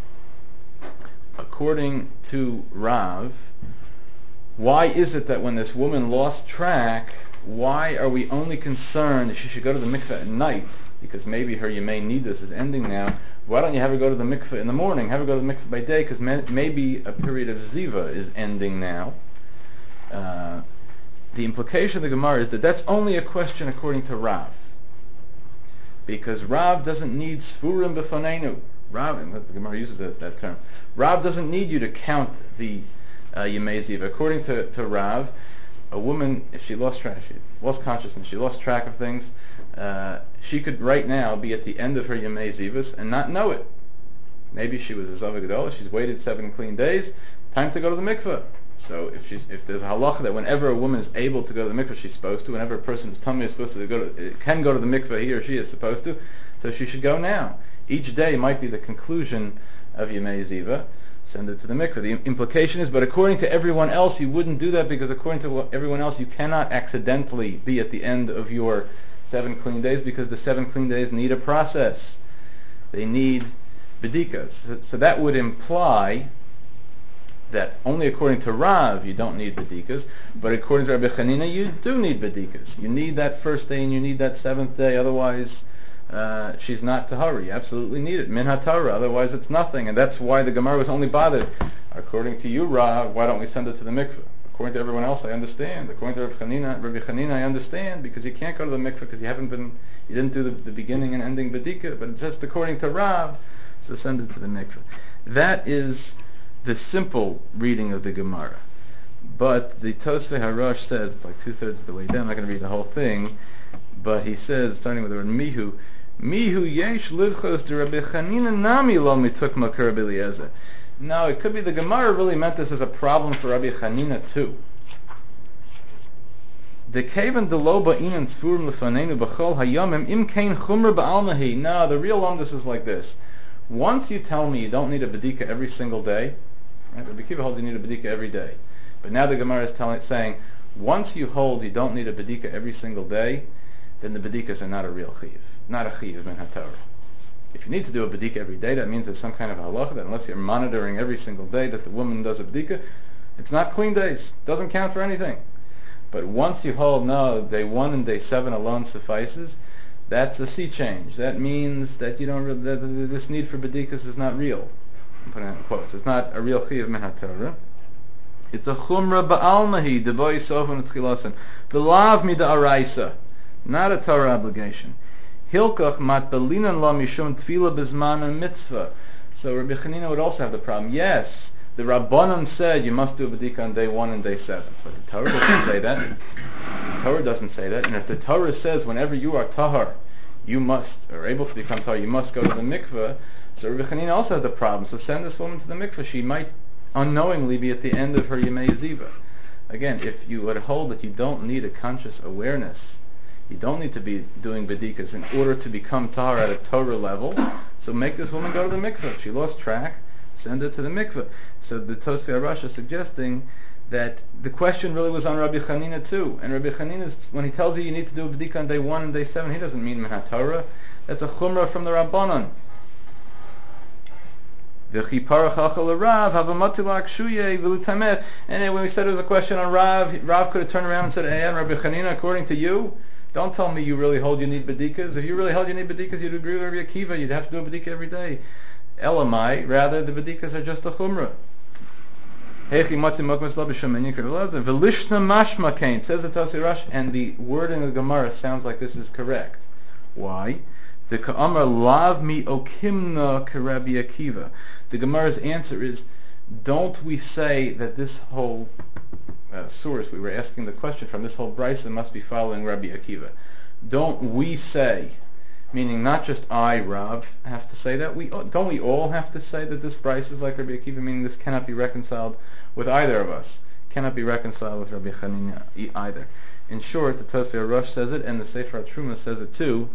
according to Rav, why is it that when this woman lost track, why are we only concerned that she should go to the mikveh at night? Because maybe her Yemei Nidus is ending now. Why don't you have her go to the mikveh in the morning? Have her go to the mikveh by day, because may, maybe a period of Ziva is ending now. Uh, the implication of the Gemara is that that's only a question according to Rav. Because Rav doesn't need Sfurim B'fanenu. Rav, and the Gemara uses that, that term. Rav doesn't need you to count the uh, Yemei Ziva. According to, to Rav, a woman, if she lost track, she lost consciousness, she lost track of things, uh, she could right now be at the end of her Yemei Zivas and not know it. Maybe she was a Zavah Gedolah, she's waited seven clean days, time to go to the mikveh. So if she's, if there's a halacha that whenever a woman is able to go to the mikveh, she's supposed to, whenever a person who's tummy is supposed to go to, can go to the mikveh, he or she is supposed to, so she should go now. Each day might be the conclusion of Yemei Ziva. Send it to the mikveh. The implication is, but according to everyone else, you wouldn't do that because according to everyone else, you cannot accidentally be at the end of your seven clean days because the seven clean days need a process. They need bedikas. So, so that would imply that only according to Rav you don't need bedikas, but according to Rabbi Chanina you do need bedikas. You need that first day and you need that seventh day, otherwise Uh, she's not tahara. You absolutely need it. Min ha-tahara, otherwise it's nothing. And that's why the Gemara was only bothered. According to you, Rav, why don't we send it to the mikveh? According to everyone else, I understand. According to Rabbi Chanina, Rabbi Chanina, I understand, because you can't go to the mikveh because you haven't been, you didn't do the, the beginning and ending bedika, but just according to Rav, so send it to the mikveh. That is the simple reading of the Gemara. But the Tosfei HaRosh says, it's like two-thirds of the way down, I'm not going to read the whole thing, but he says, starting with the word mihu, Mihu yesh lidchos de Rabbi Chanina nami lo mituk makar Rabbi Eliezer. Now, it could be the Gemara really meant this as a problem for Rabbi Chanina too. The kaven de lo ba'inen sfurim lefanenu b'chol hayomim im kain chumra ba'almahi. No, the real lumdus is like this. Once you tell me you don't need a bedika every single day, right? Rabbi Akiva holds you need a bedika every day. But now the Gemara is telling, saying, once you hold you don't need a bedika every single day, then the bedikas are not a real chiyuv, not a chiyuv min haTorah. If you need to do a bedika every day, that means there's some kind of halacha that unless you're monitoring every single day that the woman does a bedika, it's not clean days. Doesn't count for anything. But once you hold, no, day one and day seven alone suffices, that's a sea change. That means that you don't re- that this need for bedikas is not real. I'm putting it in quotes. It's not a real chiyuv min haTorah. It's a chumra ba'almahi devoy sofan tchilasan v'lav mida araisa, not a Torah obligation. Hilkach mat belinan la mishum tefila bezman and mitzvah. So Rabbi Chanina would also have the problem. Yes, the Rabbanan said you must do a bedika on day one and day seven, but the Torah doesn't say that. The Torah doesn't say that. And if the Torah says whenever you are tahar, you must, or able to become tahar, you must go to the mikveh, so Rabbi Chanina also has the problem. So send this woman to the mikveh. She might unknowingly be at the end of her Yemei Ziva. Again, if you would hold that you don't need a conscious awareness, you don't need to be doing bedikas in order to become tahar at a Torah level, so make this woman go to the mikveh. If she lost track, send her to the mikveh. So the Tosfei Arash is suggesting that the question really was on Rabbi Chanina too. And Rabbi Chanina, when he tells you you need to do a bedika on day one and day seven, he doesn't mean min haTorah. That's a chumrah from the Rabbanan. And then when we said it was a question on Rav, Rav could have turned around and said, hey, Rabbi Chanina, according to you, don't tell me you really hold you need bedikas. If you really held you need bedikas, you'd agree with Rabbi Akiva. You'd have to do a bedika every day. Elamai, rather, the bedikas are just a chumrah. Velishna mashma kain, says the Tosfei Arash, and the wording of the Gemara sounds like this is correct. Why? The Ka'amar lav mi okimna k'Rabbi Akiva. The Gemara's answer is, don't we say that this whole uh, source we were asking the question from, this whole brisa must be following Rabbi Akiva? Don't we say, meaning not just I, Rav, have to say that? We don't we all have to say that this brisa is like Rabbi Akiva, meaning this cannot be reconciled with either of us, cannot be reconciled with Rabbi Chanina either. In short, the Tosfei Arash says it, and the Sefer HaTruma says it too,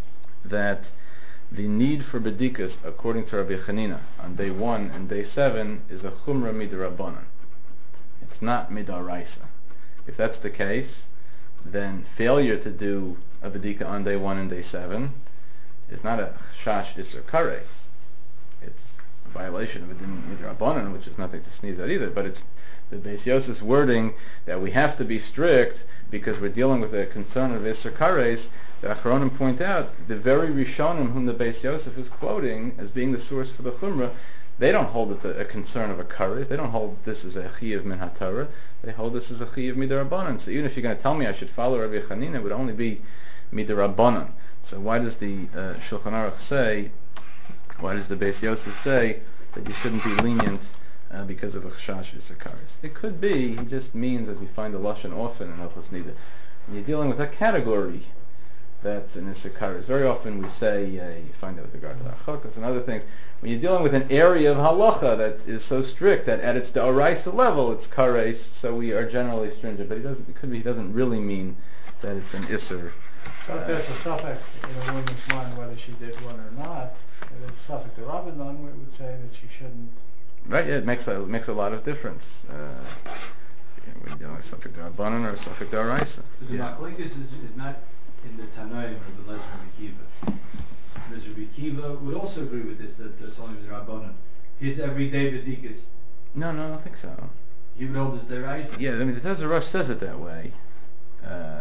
that the need for bedikas, according to Rabbi Chanina, on day one and day seven, is a chumrah midrabanan. It's not midaraisa. If that's the case, then failure to do a bedika on day one and day seven is not a chash isur kares. It's a violation of a din midrabanan, which is nothing to sneeze at either. But it's the Beis Yosef's wording that we have to be strict because we're dealing with a concern of isur kares. The Achronim point out the very Rishonim whom the Beis Yosef is quoting as being the source for the chumrah, they don't hold it a, a concern of a kares. They don't hold this as a chiyuv min haTorah. They hold this as a chiyuv midarabanan. So even if you're going to tell me I should follow Rabbi Chanina, it would only be midarabanan. So why does the uh, Shulchan Aruch say, why does the Beis Yosef say that you shouldn't be lenient uh, because of a chash isur kares? It could be he just means, as you find the lashon often in Hilchos Nida, when you're dealing with a category that's an isur kares. Very often we say, uh, you find that with regard to achokas and other things, when you're dealing with an area of halacha that is so strict that at its da'oraisa level it's kares, so we are generally stringent. But he doesn't. It could be he doesn't really mean that it's an isur. But if there's a suffix in a woman's mind whether she did one or not, if it's a suffix to Rabbanon, we would say that she shouldn't. Right. Yeah, it makes a it makes a lot of difference. Uh, we're dealing with suffix to Rabbanon or suffix to da'oraisa. The Yeah. machlokes is, is not in the Tanaim or the lesson of Rabbi Akiva. Rabbi Akiva would also agree with this, that that's only the Rabbanon. His everyday bedikas, No, no, I don't think so. he would hold his deraisa. Yeah, I mean the Tosfei Arash says it that way. Uh,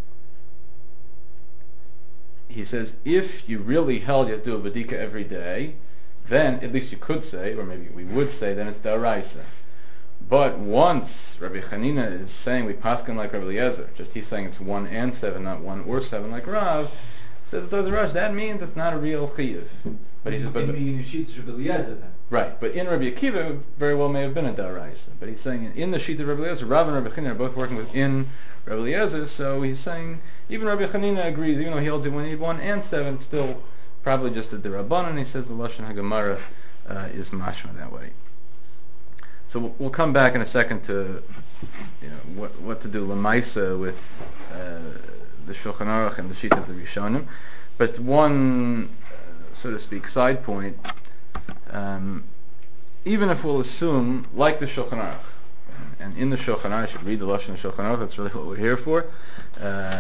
he says if you really held you had to do a bedika every day, then at least you could say, or maybe we would say, then it's da'oraisa. But once Rabbi Chanina is saying we paskin like Rabbi Eliezer, just he's saying it's one and seven, not one or seven like Rav, says the Tosfei Arash, that means it's not a real chiyuv. But he says, but, I mean, Shitz Rabbi Eliezer then. right, but in Rabbi Akiva, it very well may have been a da'oraisa. But he's saying in the sheet of Rabbi Eliezer, Rav and Rabbi Chanina are both working within Rabbi Eliezer, so he's saying even Rabbi Chanina agrees, even though he holds it when you need one and seven, it's still probably just a derabbanan. He says the Lashon HaGemara uh, is mashma that way. So we'll, we'll come back in a second to you know what what to do lemaisa with uh, the Shulchan Aruch and the sheet of the Rishonim. But one, uh, so to speak, side point Um, even if we'll assume, like the Shulchan Aruch, and, and in the Shulchan Aruch, I should read the Lashon of Shulchan Aruch, that's really what we're here for. Uh,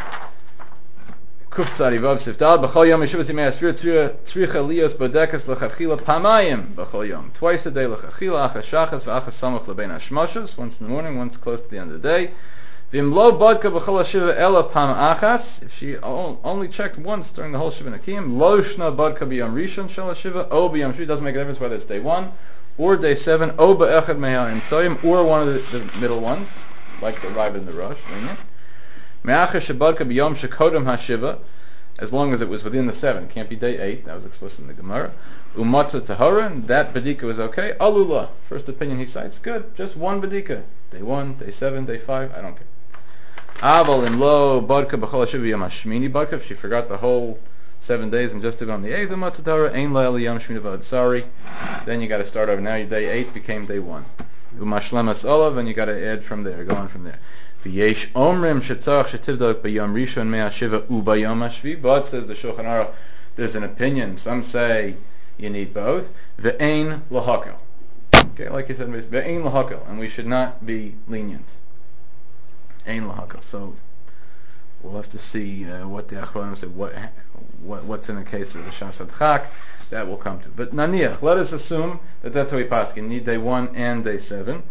Kuf Tzadi Vav Sifdal B'chol Yom Yeshivas Yimei Asfir Tzricha Lios Bodekas L'Chachila Pamayim B'chol Yom. Twice a day L'Chachila Achas Shachas V'Achas Samach L'Bein Hashmashos, once in the morning, once close to the end of the day. V'im Lo Bodka B'chol Hashiva Ela Pam Achas, if she only checked once during the whole Shiva Nakiyim, Lo Shna Bodka B'Yom Rishon Shel Hashiva, O B'Yom Shvi, doesn't make a difference whether it's day one or day seven, O B'Echad Mehal Imtsoyim, or one of the, the middle ones, like the Rav and the Rosh, lenient. Me'achar Shabodka B'Yom Shekodem Hashiva, as long as it was within the seven. It can't be day eight. That was explicit in the Gemara. Umatzah Tahora, that Badika was okay. Alula, first opinion he cites, good. Just one Badika. Day one, day seven, day five, I don't care. Aval in lo Badka B'chol Hashiva Yom Hashmini Badka, if she forgot the whole seven days and just did on the eighth, Umatzah Tahora, Ein Lo Eli Yom Hashmini Vad, sorry. Then you got to start over. Now your day eight became day one. Umashlemas Olav, and you got to add from there, go on from there. V'yesh omrim shetzarach shetivdok b'yom rishon me'ashiva u'bayom hashvi. But, says the Shulchan Aruch, there's an opinion. Some say you need both. Ve'ein lahakel. Okay, like you said, ve'ein lahakel, and we should not be lenient. Ein lahakel. So we'll have to see uh, what the Achronim said. What, what what's in the case of the Shas Adchak, that will come to. But naniach, let us assume that that's how we pass. You need day one and day seven.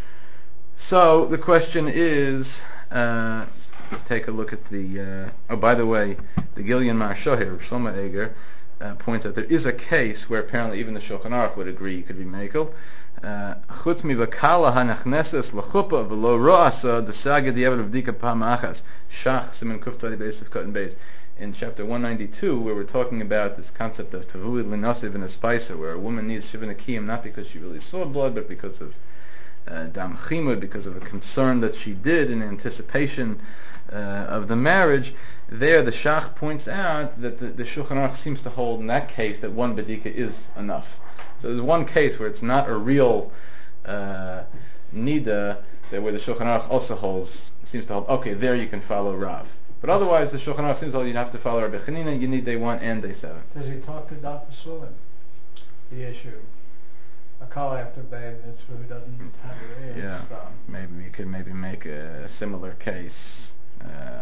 So the question is, uh, take a look at the, uh, oh, by the way, the Gilyon Mar Shoher, Shlomo Eger, uh, points out there is a case where apparently even the Shulchan Aruch would agree you could be mekel. Chutz mi v'kala hanachneses l'chuppah v'lo ro'asa d'saga di'evad v'dika pam achas shach simen kuf tzadi beis of cotton base. In chapter one ninety-two, where we're talking about this concept of tavuid l'nasiv and a spicer, where a woman needs shiva nakiyim not because she really saw blood, but because of Uh, dam chimud, because of a concern that she did in anticipation uh, of the marriage. There the Shach points out that the, the Shulchan Aruch seems to hold in that case that one bedika is enough. So there's one case where it's not a real uh, nida, that where the Shulchan Aruch also holds, seems to hold, okay, there you can follow Rav. But otherwise the Shulchan Aruch seems to hold you have to follow Rabbi Chanina, you need day one and day seven. Does he talk to Doctor Sullivan? The issue. A call after babe, that's who doesn't have her ears. Yeah, So. maybe we could maybe make a similar case. Uh,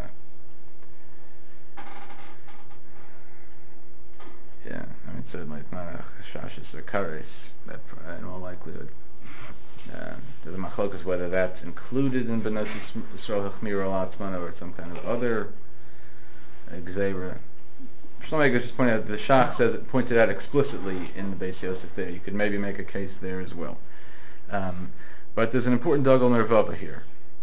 yeah, I mean certainly it's not a chashis or kares, that in all likelihood. Uh, there's a machlokas whether that's included in Benos Yisrael Hachmir al Atzman or some kind of other gzeira. Shlomo Eger just pointed out, the Shach says it points it out explicitly in the Beis Yosef there. You could maybe make a case there as well. Um, but there's an important Dagol Mervava here.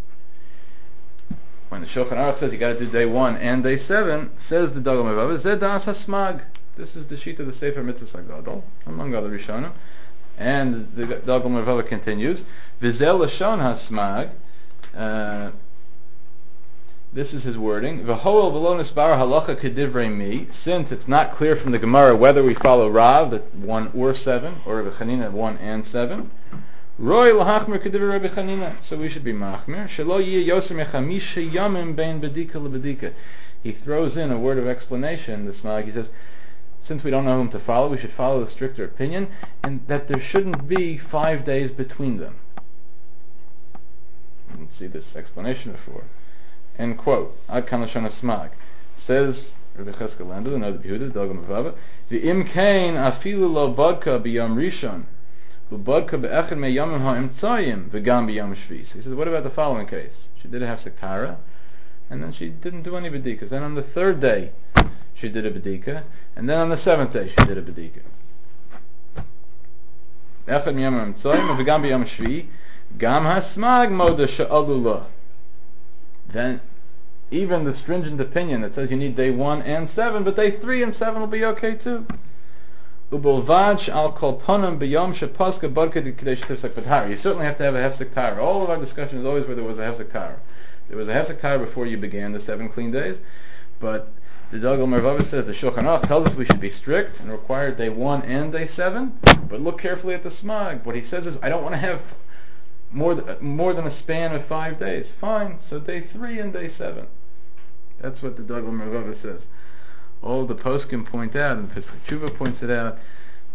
When the Shulchan Aruch says you got to do day one and day seven, says the Dagol Mervava, Zed Das HaSmag. This is the sheet of the Sefer Mitzvah Sagadol, among other Rishonim. And the Dagol Mervava continues, Vizel Lashon HaSmag. Uh, This is his wording. V'hoel v'lo nisbar halacha kedivrei mi. Since it's not clear from the Gemara whether we follow Rav, that one or seven, or Rabbi Chanina, one and seven. Roy lahachmir kedivrei Rabbi Chanina. So we should be machmir. Shelo yeh yoser mechamisha yamim bein bedika lebedika. He throws in a word of explanation, the Smag. He says, since we don't know whom to follow, we should follow the stricter opinion, and that there shouldn't be five days between them. You didn't see this explanation before. End quote. Ad kan lashon Smag. Says Rabbi Cheskel Lander, the Nod Yehuda, Dagol Mervava, the im kain afilu lo bodka b'yom rishon, u'bodka be'echad me'yamim ha'imtzayim v'gam b'yom shvi. So he says, what about the following case? She did a hefsek tara, and then she didn't do any bedikas. Then on the third day, she did a bedika, and then on the seventh day, she did a bedika. Echad me'yamim ha'imtzayim v'gam b'yom shvi, gam ha'smag moda she'alula. Then even the stringent opinion that says you need day one and seven, but day three and seven will be okay too. Ubulvaj al kol ponam b'yom shepaska bodka d'kadesh tifsak b'tara. You certainly have to have a hefsek tara. All of our discussion is always where there was a hefsek tara. There was a hefsek tara before you began the seven clean days, but the Dagol Mervava says the Shulchan Aruch tells us we should be strict and require day one and day seven, but look carefully at the Smag. What he says is, I don't want to have More, th- more than a span of five days. Fine, so day three and day seven. That's what the Dagol Mervava says. All the poskim point out, and Pesach Tshuva points it out,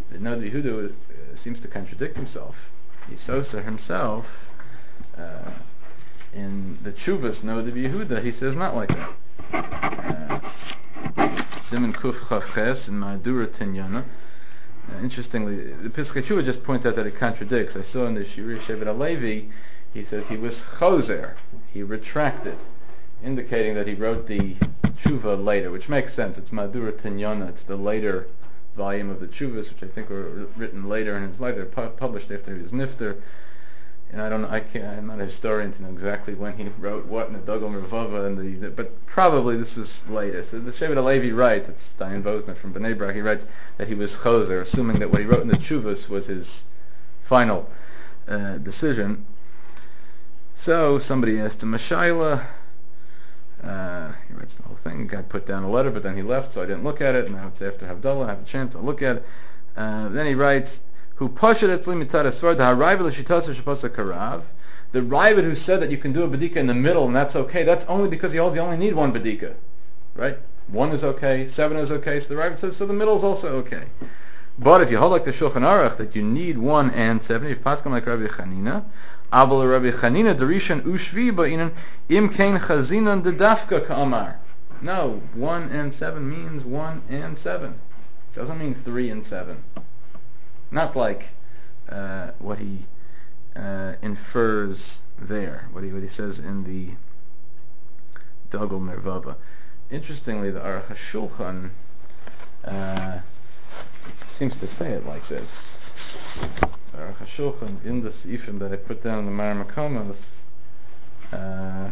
the Noda Yehuda uh, seems to contradict himself. Yisosa himself, uh, in the Chuvas Noda Yehuda, he says not like that. Uh, Siman Kuf Chav Ches in Ma'adura Tinyana. Uh, interestingly, the Piskei Tshuva just points out that it contradicts. I saw in the Shiri Shevet HaLevi, he says he was choser, he retracted, indicating that he wrote the Tshuva later, which makes sense. It's Madura Tinyana, it's the later volume of the Tshuvas, which I think were written later in his life. They're pu- published after he was Nifter. And I don't know, I can't, I'm not a historian to know exactly when he wrote what in the Dagel Mervava, and the, the, but probably this was later. So the Shevet HaLevi writes, it's Dayan Bosner from Bnei Brak, he writes that he was choser, assuming that what he wrote in the Tshuvas was his final uh, decision. So somebody asked him a shaila. Uh, he writes the whole thing. The guy put down a letter, but then he left, so I didn't look at it. Now it's after Havdalah, I have a chance, I'll look at it. Uh, then he writes, "Who pashat etzli mitzad esvar the haravid l'shitasa shapasa karav." The Ravid who said that you can do a bedika in the middle and that's okay, that's only because he holds you only need one bedika, right? One is okay, seven is okay. So the Ravid says so the middle is also okay. But if you hold like the Shulchan Aruch that you need one and seven, if paskan like Rabbi Chanina, Abel Rabbi Chanina Darishan Ushvi Ba'inan Im Kain Chazinan Dedafka Ka'amar. No, one and seven means one and seven. Doesn't mean three and seven. Not like uh, what he uh, infers there, what he what he says in the Dagel Mervava. Interestingly, the Aruch HaShulchan uh, seems to say it like this. Aruch HaShulchan, in the Seifim that I put down in the Maramakomos, uh,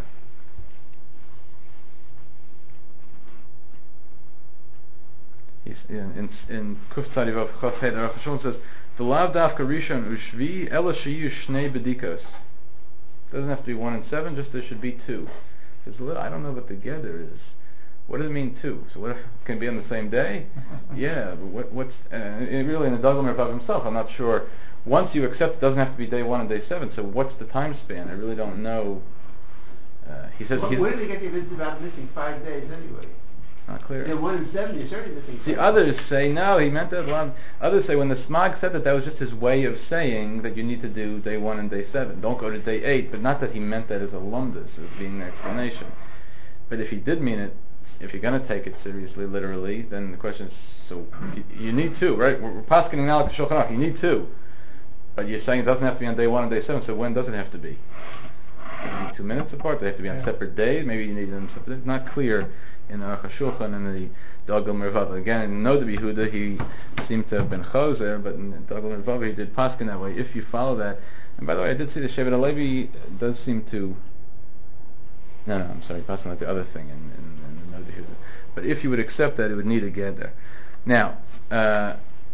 he's in in, in Kuf Tzadivav Chav Hed, Aruch HaShulchan says, "V'lav dafka rishon ushvi ela sheyu shnei bedikos." Doesn't have to be one and seven, just there should be two. He says, I don't know what the gather is. What does it mean two? So what can it be on the same day? Yeah, but what, what's uh, really in the Dagel Mervav himself? I'm not sure. Once you accept, it doesn't have to be day one and day seven. So what's the time span? I really don't know. Uh, he says Well, he's, where did he get the evidence about missing five days anyway? it's not clear. Then one and seven, you're certainly missing. See, seven. others say no. He meant that a lot. Others say when the Smag said that, that was just his way of saying that you need to do day one and day seven. Don't go to day eight. But not that he meant that as a lumdus, as being an explanation. But if he did mean it, if you're going to take it seriously, literally, then the question is: so you, you need two, right? We're, we're paskening now like the Shulchan Aruch. You need two, but you're saying it doesn't have to be on day one and day seven. So when does it have to be? You need two minutes apart. They have to be on Yeah. separate days. Maybe you need them separate. It's not clear in the Aruch HaShulchan and the Dagel Mervava. Again, in Noda Yehuda, he seemed to have been choser, but in Dagel Mervava, he did paskin that way. If you follow that, and by the way, I did see the Shevet HaLevi does seem to. No, no, I'm sorry, paskin like the other thing in, in, in the Noda Yehuda. But if you would accept that, it would need a gather. Now, uh,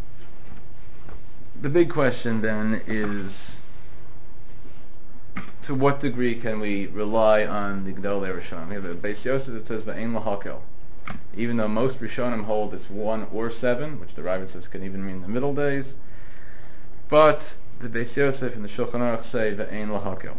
the big question then is, to what degree can we rely on the Gedolei Rishonim? We have a Beis Yosef that says V'ein lahakel. Even though most Rishonim hold it's one or seven, which the Ravid says can even mean the middle days, but the Beis Yosef and the Shulchan Aruch say V'ein lahakel.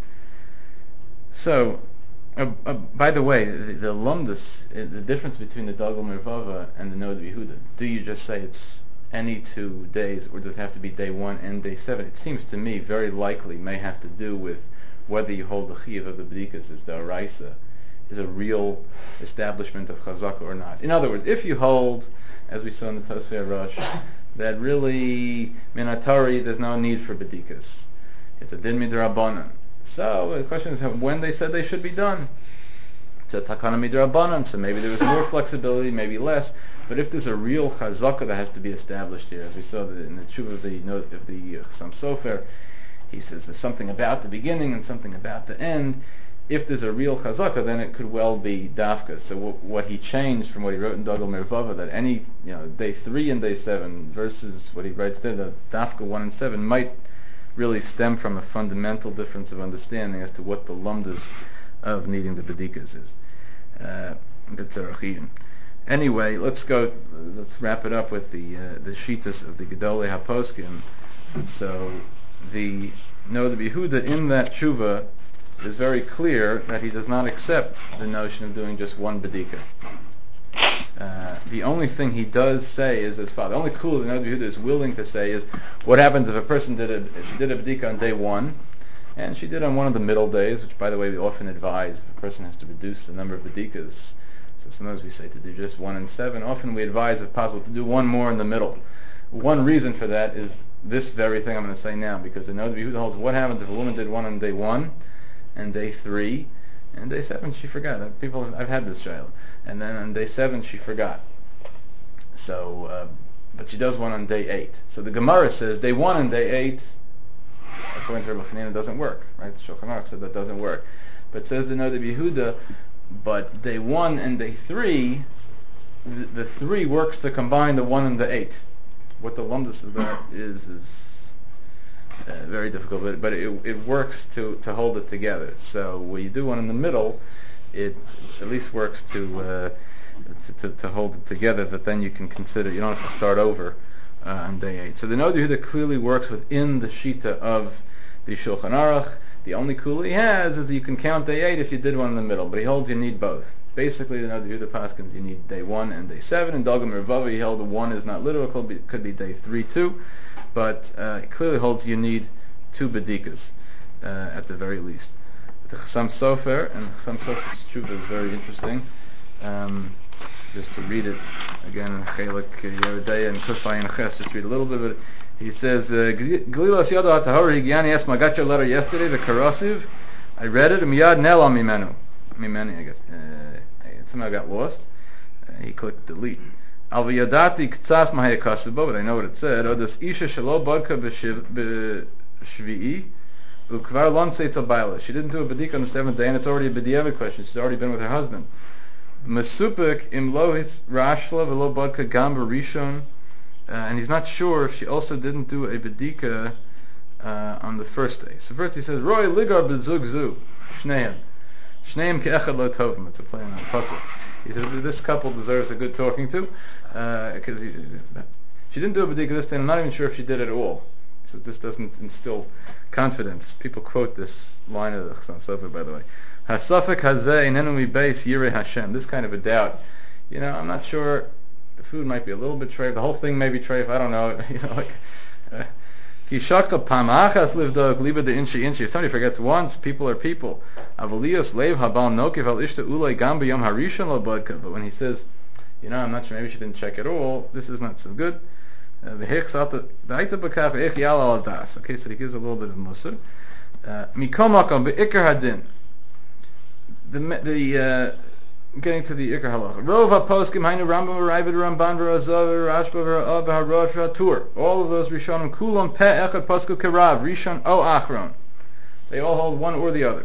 So, uh, uh, by the way, the, the lumdus, uh, the difference between the Dagel Mervava and the Noda Yehuda, do you just say it's any two days, or does it have to be day one and day seven? It seems to me very likely may have to do with whether you hold the chiyuv of the b'dikas as the oraisa is a real establishment of chazaka or not. In other words, if you hold, as we saw in the Tosfei Rosh, that really minatari there's no need for b'dikas, it's a din midrabanan. So the question is when they said they should be done. It's a takana midrabanan, so maybe there was more flexibility, maybe less. But if there's a real chazaka that has to be established here, as we saw in the tshuva of the of the Chassam Sofer, he says there's something about the beginning and something about the end. If there's a real chazaka, then it could well be dafka. So w- what he changed from what he wrote in Dagel Mervava, that any you know day three and day seven versus what he writes there, the dafka one and seven, might really stem from a fundamental difference of understanding as to what the lumdas of needing the bedikas is. Uh, Anyway, let's go. Let's wrap it up with the uh, the shitas of the Gedolei HaPoskim. So the Noda Yehuda in that tshuva is very clear that he does not accept the notion of doing just one bedika. Uh, the only thing he does say is as follows. The only kula the Noda B'Yehuda is willing to say is what happens if a person did a, if she did a bedika on day one, and she did on one of the middle days, which by the way we often advise if a person has to reduce the number of bedikas. So sometimes we say to do just one and seven. Often we advise, if possible, to do one more in the middle. One reason for that is this very thing I'm going to say now, because the Noda B'Yehuda holds what happens if a woman did one on day one, and day three, and day seven she forgot. People, I've had this child, and then on day seven she forgot. So, uh, but she does one on day eight. So the Gemara says day one and day eight, according to Rabbi Chanina, doesn't work, right? The Shulchan Aruch said that doesn't work. But says the Noda B'Yehuda, but day one and day three, the, the three works to combine the one and the eight. What the lumdus of that is is uh, very difficult, but, but it, it works to, to hold it together. So when you do one in the middle, it at least works to uh, to, to, to hold it together. That then you can consider you don't have to start over uh, on day eight. So the Noda B'Yehuda clearly works within the shita of the Shulchan Aruch. The only kula he has is that you can count day eight if you did one in the middle, but he holds you need both. Basically, the Noda B'Yehuda paskins you need day one and day seven. In Dalgam Revava, he held the one is not literal; could be, could be day three too, but uh, it clearly holds you need two bedikas uh, at the very least. The Chassam Sofer and Chassam Sofer's tshuva is very interesting. Um, just to read it again in Chelik Yeridei and Kufay and Ches, just read a little bit of it. He says, Galilas Yado HaTahor Higiani Esma, I got your letter yesterday, the Karasiv. I read it, and Miyad Nel Mimenu. Mimeni, I guess. Uh, I somehow got lost. Uh, he clicked delete. Al V'yadati K'tzas Mahaya Kasibo, but I know what it said. Odas Isha Shalo Bodka B'Shvi'i Ukvar Lon Seitzel Baila. She didn't do a B'dik on the seventh day, and it's already a B'diavad question. She's already been with her husband. Mesupik Im Lohis Rashla V'lo Bodka Gamba Rishon. Uh, and he's not sure if she also didn't do a bedika uh, on the first day. So first he says, Roy ligar bezug zu, shneim. Shneim ke'echad lo tovim. It's a play on a puzzle. He says, this couple deserves a good talking to, because uh, she didn't do a bedika this day, and I'm not even sure if she did it at all. So this doesn't instill confidence. People quote this line of the Chassam Sofer, by the way. Hasafek hazeh inenu mi beis yirei Hashem. This kind of a doubt. You know, I'm not sure. The food might be a little bit treif. The whole thing may be treif. I don't know. You know, like Kishaka pamachas livdog liba de inchi inchi. If somebody forgets once, people are people. Avalios leiv habal nokiv al ishta ulay gam b'yom harishon lo bodka. But when he says, you know, I'm not sure. Maybe she didn't check at all. This is not so good. V'hich salta da'ita b'kaf eich yal al das. Okay, so he gives a little bit of musar. Mikom makom be'ikar hadin. The the uh, getting to the Iker Halacha. Rov HaPoskim Hainu Rambam V'Raivid Ramban V'Razov Rashba V'Ra'av V'Harosh V'Atur. All of those Rishonim Kulam Pe Echad Posku Kerav Rishon O Achron. They all hold one or the other.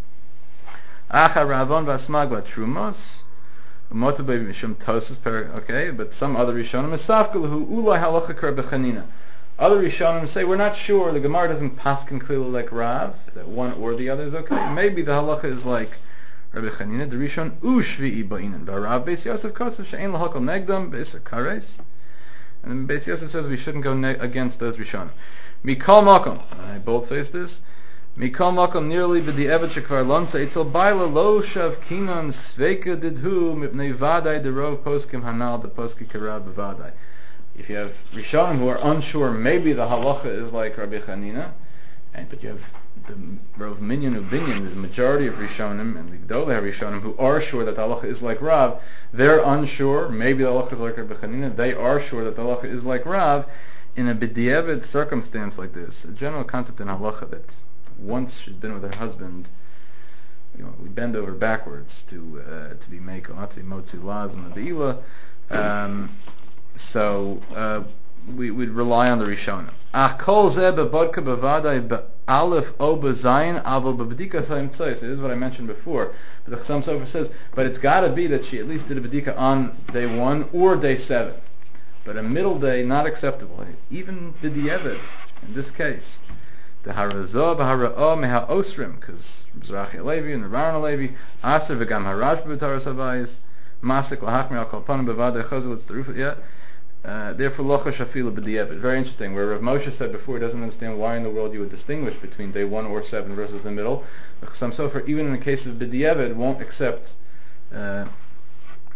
Acha Ravon V'Asmag V'Trumos Motabay Mishum Tosus Per. Okay, but some other Rishonim Esafkalahu Ulai Halacha Ker B'Chanina. Other Rishonim say we're not sure. The Gemara doesn't paskin clearly like Rav that one or the other is okay. Maybe the halacha is like Rabbi Chanina, the Rishon u'shvi'i ba'inan. V'arav Beis Yosef kosev she'ein lahakol negdam b'isar kares. And then Beis Yosef says we shouldn't go ne- against those Rishonim. Mikol makom, and I boldface this. Mikol makom nearly b'di'evet shekvar lonsa itzel baila lo shav kinon sveika didhu mipnei vadai derov poskim hanal de poski karav b'vadai. If you have Rishonim who are unsure, maybe the halacha is like Rabbi Chanina, and but you have the Rav Minyan Ubinyan, the majority of Rishonim and the Gdolei Rishonim who are sure that the halacha is like Rav. They're unsure. Maybe the halacha is like Rabbi Chanina. They are sure that the halacha is like Rav. In a b'diavad circumstance like this, a general concept in halacha that once she's been with her husband, you know, we bend over backwards to uh, to be meiko, not to be motzi laz and the beila. Um, so uh, we would rely on the Rishonim. Ach kol zeh bebodka bevadai be'alef o bezayin aval bebedika sayim tzais. It is what I mentioned before. But the Chassam Sofer says, but it's got to be that she at least did a bedika on day one or day seven. But a middle day, not acceptable. Even b'di'evet, in this case. The harazah b'hara'ah meha osrim, because Mizrachi Alevi and Rabban Alevi, aser v'gam harash b'taras habayis, masik l'hachmir al kolpanim bevadai chazal, it's the roof, yeah. Uh, therefore, locha shafila b'di'evet. Very interesting. Where Rav Moshe said before, he doesn't understand why in the world you would distinguish between day one or seven versus the middle. The Chassam Sofer, even in the case of b'di'evet, won't accept uh,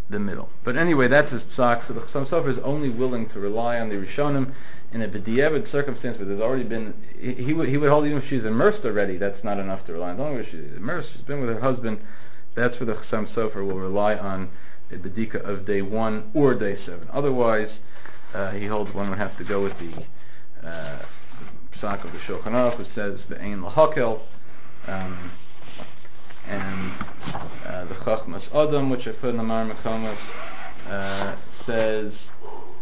the middle. But anyway, that's his psak. So the Chassam Sofer is only willing to rely on the Rishonim in a b'diavad circumstance where there's already been, he, he would he would hold even if she's immersed already, that's not enough to rely on. As long as she's immersed, she's been with her husband, that's where the Chassam Sofer will rely on a bedika of day one or day seven. Otherwise, uh, he holds one would have to go with the uh, psak of the Shulchan Aruch, which says ve'ein lahakel, um, and uh, the Chachmas Adam, which I put in the Mar Mekomas, uh, says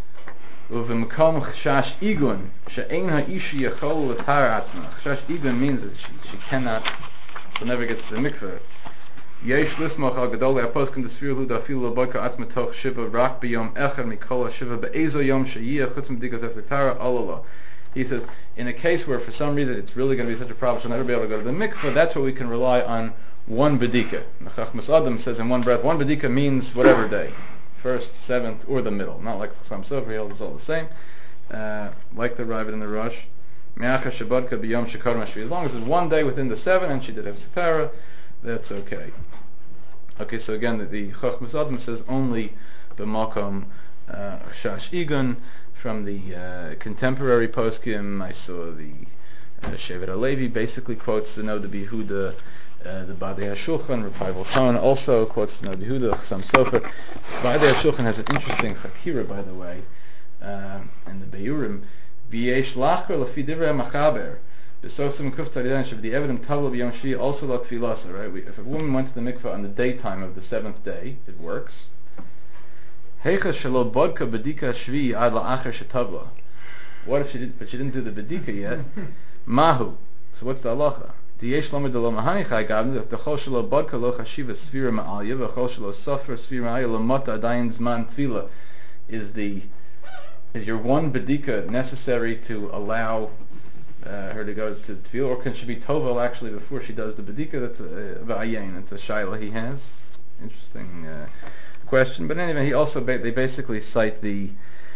Uvimkom chashash igun she'ein ha'ishi yachol l'tar atzma. Chashash igun means that she, she cannot, she'll never get to the mikveh. Yesh lismach al gadol ha'poskim d'sfir hu da'afilu l'boika atzma toch shiva rak b'yom echad mikol ha'shiva be'ezo yom she'yeh chutz m'dikas eftektara alala. He says, in a case where for some reason it's really going to be such a problem, she'll never be able to go to the mikveh, that's where we can rely on one bedika. The Chachmas Adam says in one breath, one bedika means whatever day. First, seventh, or the middle. Not like the Chassam Sofer, he holds it's all the same. Uh, like the Ravid and the Rosh. As long as it's one day within the seven and she did have Sitara, that's okay. Okay, so again, the, the Chachmas Adam says only b'makom shash igun. From the uh, contemporary poskim, I saw the uh, Shevet HaLevi basically quotes the Noda B'Yehuda. Uh, the Badei HaShulchan, Rabbi Volchan also quotes the Noda B'Yehuda, Chassam Sofer. Badei HaShulchan has an interesting chakira, by the way, uh, in the Beiurim. V'yesh lachar lefi divrei machaber. B'sof sim kuf tzadidan shev'di evidem tavla b'yom shvi also la tfilasa, right? We, if a woman went to the mikveh on the daytime of the seventh day, it works. Heicha shelo bodka bedika shvi ad la'acher shetavla. What if she did, but she didn't do the bedika yet? Mahu. So what's the halacha? Diyesh lomer de lo mahanichai gavim the chol shelo bodka lo chashiva svira ma'alya v'chol shelo sofra svira ma'alya lo mota adayin zman tvila. Is the is your one bedika necessary to allow uh, her to go to tvila, or can she be tovel actually before she does the bedika? That's a v'ayin. That's a shaila he has. Interesting uh, question. But anyway, he also ba- they basically cite the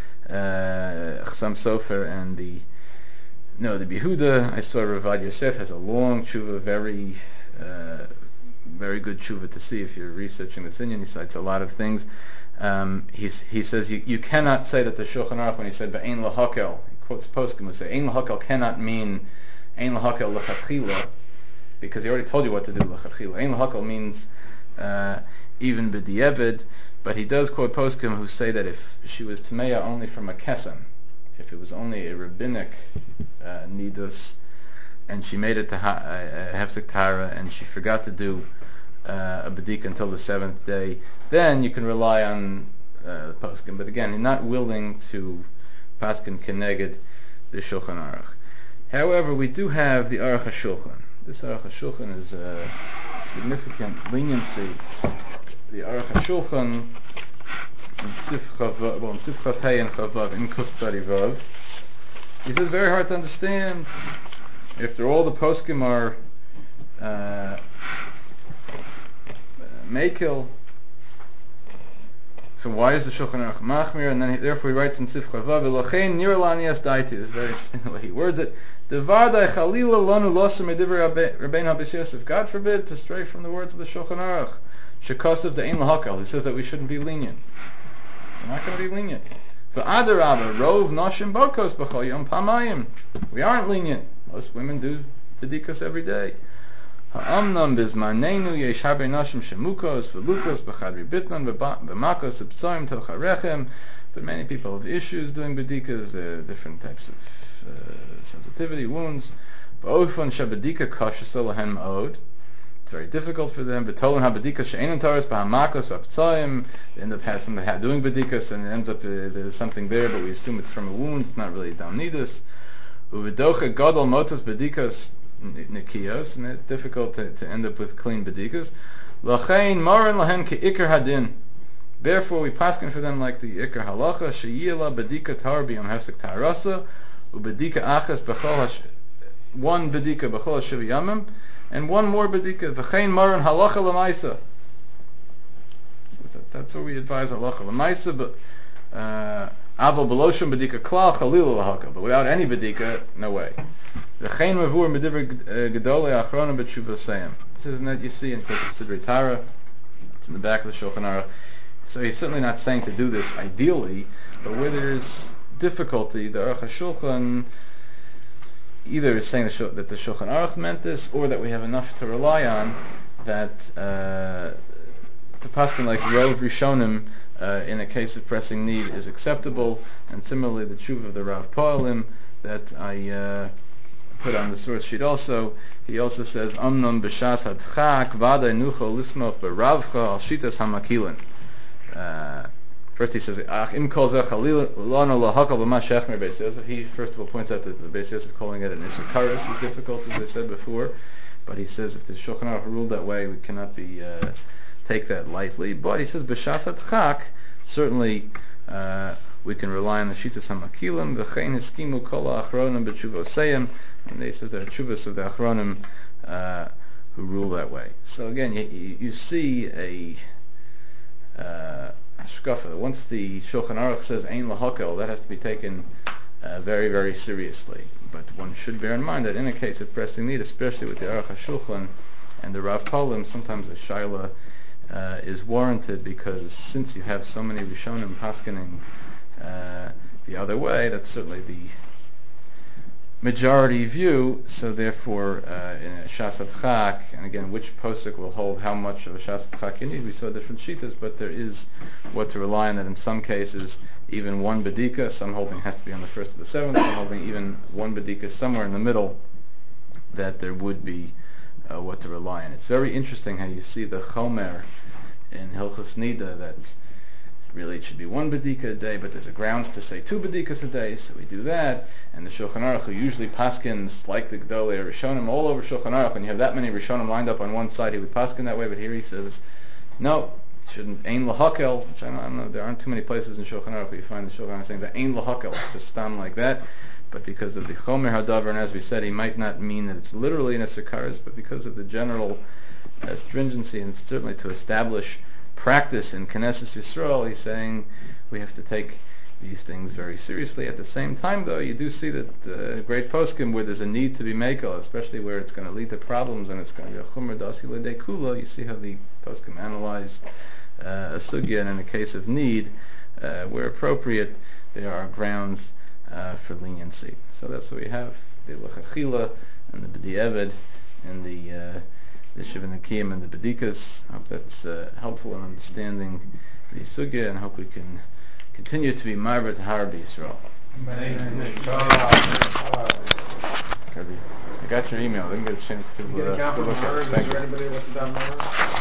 uh, Chassam Sofer and the no the B'Yehuda. I saw Ravad Yosef has a long tshuva, very uh, very good tshuva to see if you're researching this Inyan. He cites a lot of things. Um, he's, he says you, you cannot say that the Shulchan Aruch, when he said Ba'ein lahakel, he quotes poskim who say Ein lahakel cannot mean Ein lahakel l'chatchila, because he already told you what to do l'chatchila. Ein lahakel means uh, even b'di'eved, but he does quote poskim who say that if she was tameya only from a kesem, if it was only a rabbinic uh, nidus, and she made it to ha- uh, hefsek tara, and she forgot to do uh, a bedika until the seventh day, then you can rely on uh, the poskim. But again, you're not willing to paskin keneged the Shulchan Aruch. However, we do have the Aruch HaShulchan. This Aruch HaShulchan is a significant leniency. The Aruch HaShulchan in Sif Chavav, well, in Sif Chav Hey and Chavav in Kuf Tzadi Vav, he says very hard to understand. After all, the poskim are uh, Meikil. So why is the Shulchan Aruch Machmir? And then he, therefore he writes in Sif Chavav, Elochein niralani as daiti. This is very interesting the way he words it. Devardai chalila lanu loser medivrei Rabbeinu Habes Yosef. God forbid to stray from the words of the Shulchan Aruch. Shekosov de ein lahakal. He says that we shouldn't be lenient. We're not going to be lenient. For adarabah, rov noshim bokos b'chol yom pamayim. We aren't lenient. Most women do bedikas every day. Ha'amnam bizmanenu yesh harbe noshim shemukos v'lukos b'chadri bitnan v'makos b'tzoyim tocharechem. But many people have issues doing bedikas. There are different types of uh, sensitivity, wounds. Ba'ofan shabedika kasha solahen ma'od. It's very difficult for them. B'tolan habedika she'enon taras b'hamakos v'aptzoyim. They end up having something doing bedikas, and it ends up uh, there's something there, but we assume it's from a wound. It's not really a damnidus. Uvidocha gadol motos bedikas nikiyos, and it's difficult to, to end up with clean bedikas. Lachein maran lahen ke'ikar hadin. Therefore, we paskin for them like the ikar halacha sheyila bedika tar b'yom hefsek tarasa ubedika achas b'chol one bedika b'chol hashiv yamim, and one more bedika v'chein maran halacha l'maisa. So that, that's what we advise halacha l'maisa, but uh, aval beloshim bedika klal chalil l'haka, but without any bedika, no way. V'chein mavur medivr gedolei achronim b'tshuvah seim. This isn't that you see in Sidrei Tara. It's in the back of the Shulchan Aruch. So he's certainly not saying to do this ideally, but where there's difficulty, the Aruch HaShulchan either is saying that the Shulchan Aruch meant this, or that we have enough to rely on that uh, to paskin like Rov Rishonim uh, in a case of pressing need is acceptable, and similarly the tshuva of the Rav Poelim that I uh, put on the source sheet also. He also says Amnon b'shas hadchak v'aday nucho lismoch b'ravcha al shitas hamakilin. Uh, First he says, Ach im kol zeh chalil lano lahakal b'ma shechmer Beis Yosef. He first of all points out that the Beis Yosef calling it an isukaris is difficult, as I said before. But he says if the Shulchan Aruch ruled that way, we cannot be uh, take that lightly. But he says b'shas hadchak, certainly uh, we can rely on the shitas hamakilim. V'chein hiskimu kol ha'achronim b'tshuvosayim, and he says there are tshuvos of the achronim uh, who rule that way. So again, you, you, you see a uh, Shkafa. Once the Shulchan Aruch says Ein Lahakel, that has to be taken uh, very, very seriously. But one should bear in mind that in a case of pressing need, especially with the Aruch HaShulchan and the Rav Polim, sometimes a shaila uh, is warranted, because since you have so many Rishonim paskening uh, the other way, that's certainly the majority view. So therefore, uh, in a Shas Hadchak, and again, which posuk will hold how much of a Shas Hadchak you need, we saw different shitas, but there is what to rely on, that in some cases, even one bedika, some holding has to be on the first of the seventh, some holding even one bedika somewhere in the middle, that there would be uh, what to rely on. It's very interesting how you see the Chomer in Hilchos Nida, that really it should be one bedika a day, but there's a grounds to say two bedikas a day, so we do that. And the Shulchan Aruch, who usually paskins like the Gedolei Rishonim all over Shulchan Aruch, when you have that many Rishonim lined up on one side, he would paskin that way, but here he says, no, shouldn't, Ein Lahakel, which I don't, I don't know, there aren't too many places in Shulchan Aruch where you find the Shulchan Aruch saying that Ein Lahakel, just stand like that, but because of the Chomer Hadavar, and as we said, he might not mean that it's literally in a Sekaris, but because of the general uh, stringency, and certainly to establish practice in Knesset Yisrael, he's saying we have to take these things very seriously. At the same time, though, you do see that uh, great poskim where there's a need to be mekel, especially where it's going to lead to problems and it's going to be a chumr dasi l'dei kula, you see how the poskim analyze uh, a sugya, and in the case of need, uh, where appropriate, there are grounds uh, for leniency. So that's what we have, the lechachila and the b'di'evid and the uh, the Shiva Nakim and the Bedikas. I hope that's uh, helpful in understanding the sugya, and hope we can continue to be marva to Har B'Yisrael. I got your email. I didn't get a chance to, You get a uh, to copy look of at it. Mars? Thank Is there you. anybody who wants to download it?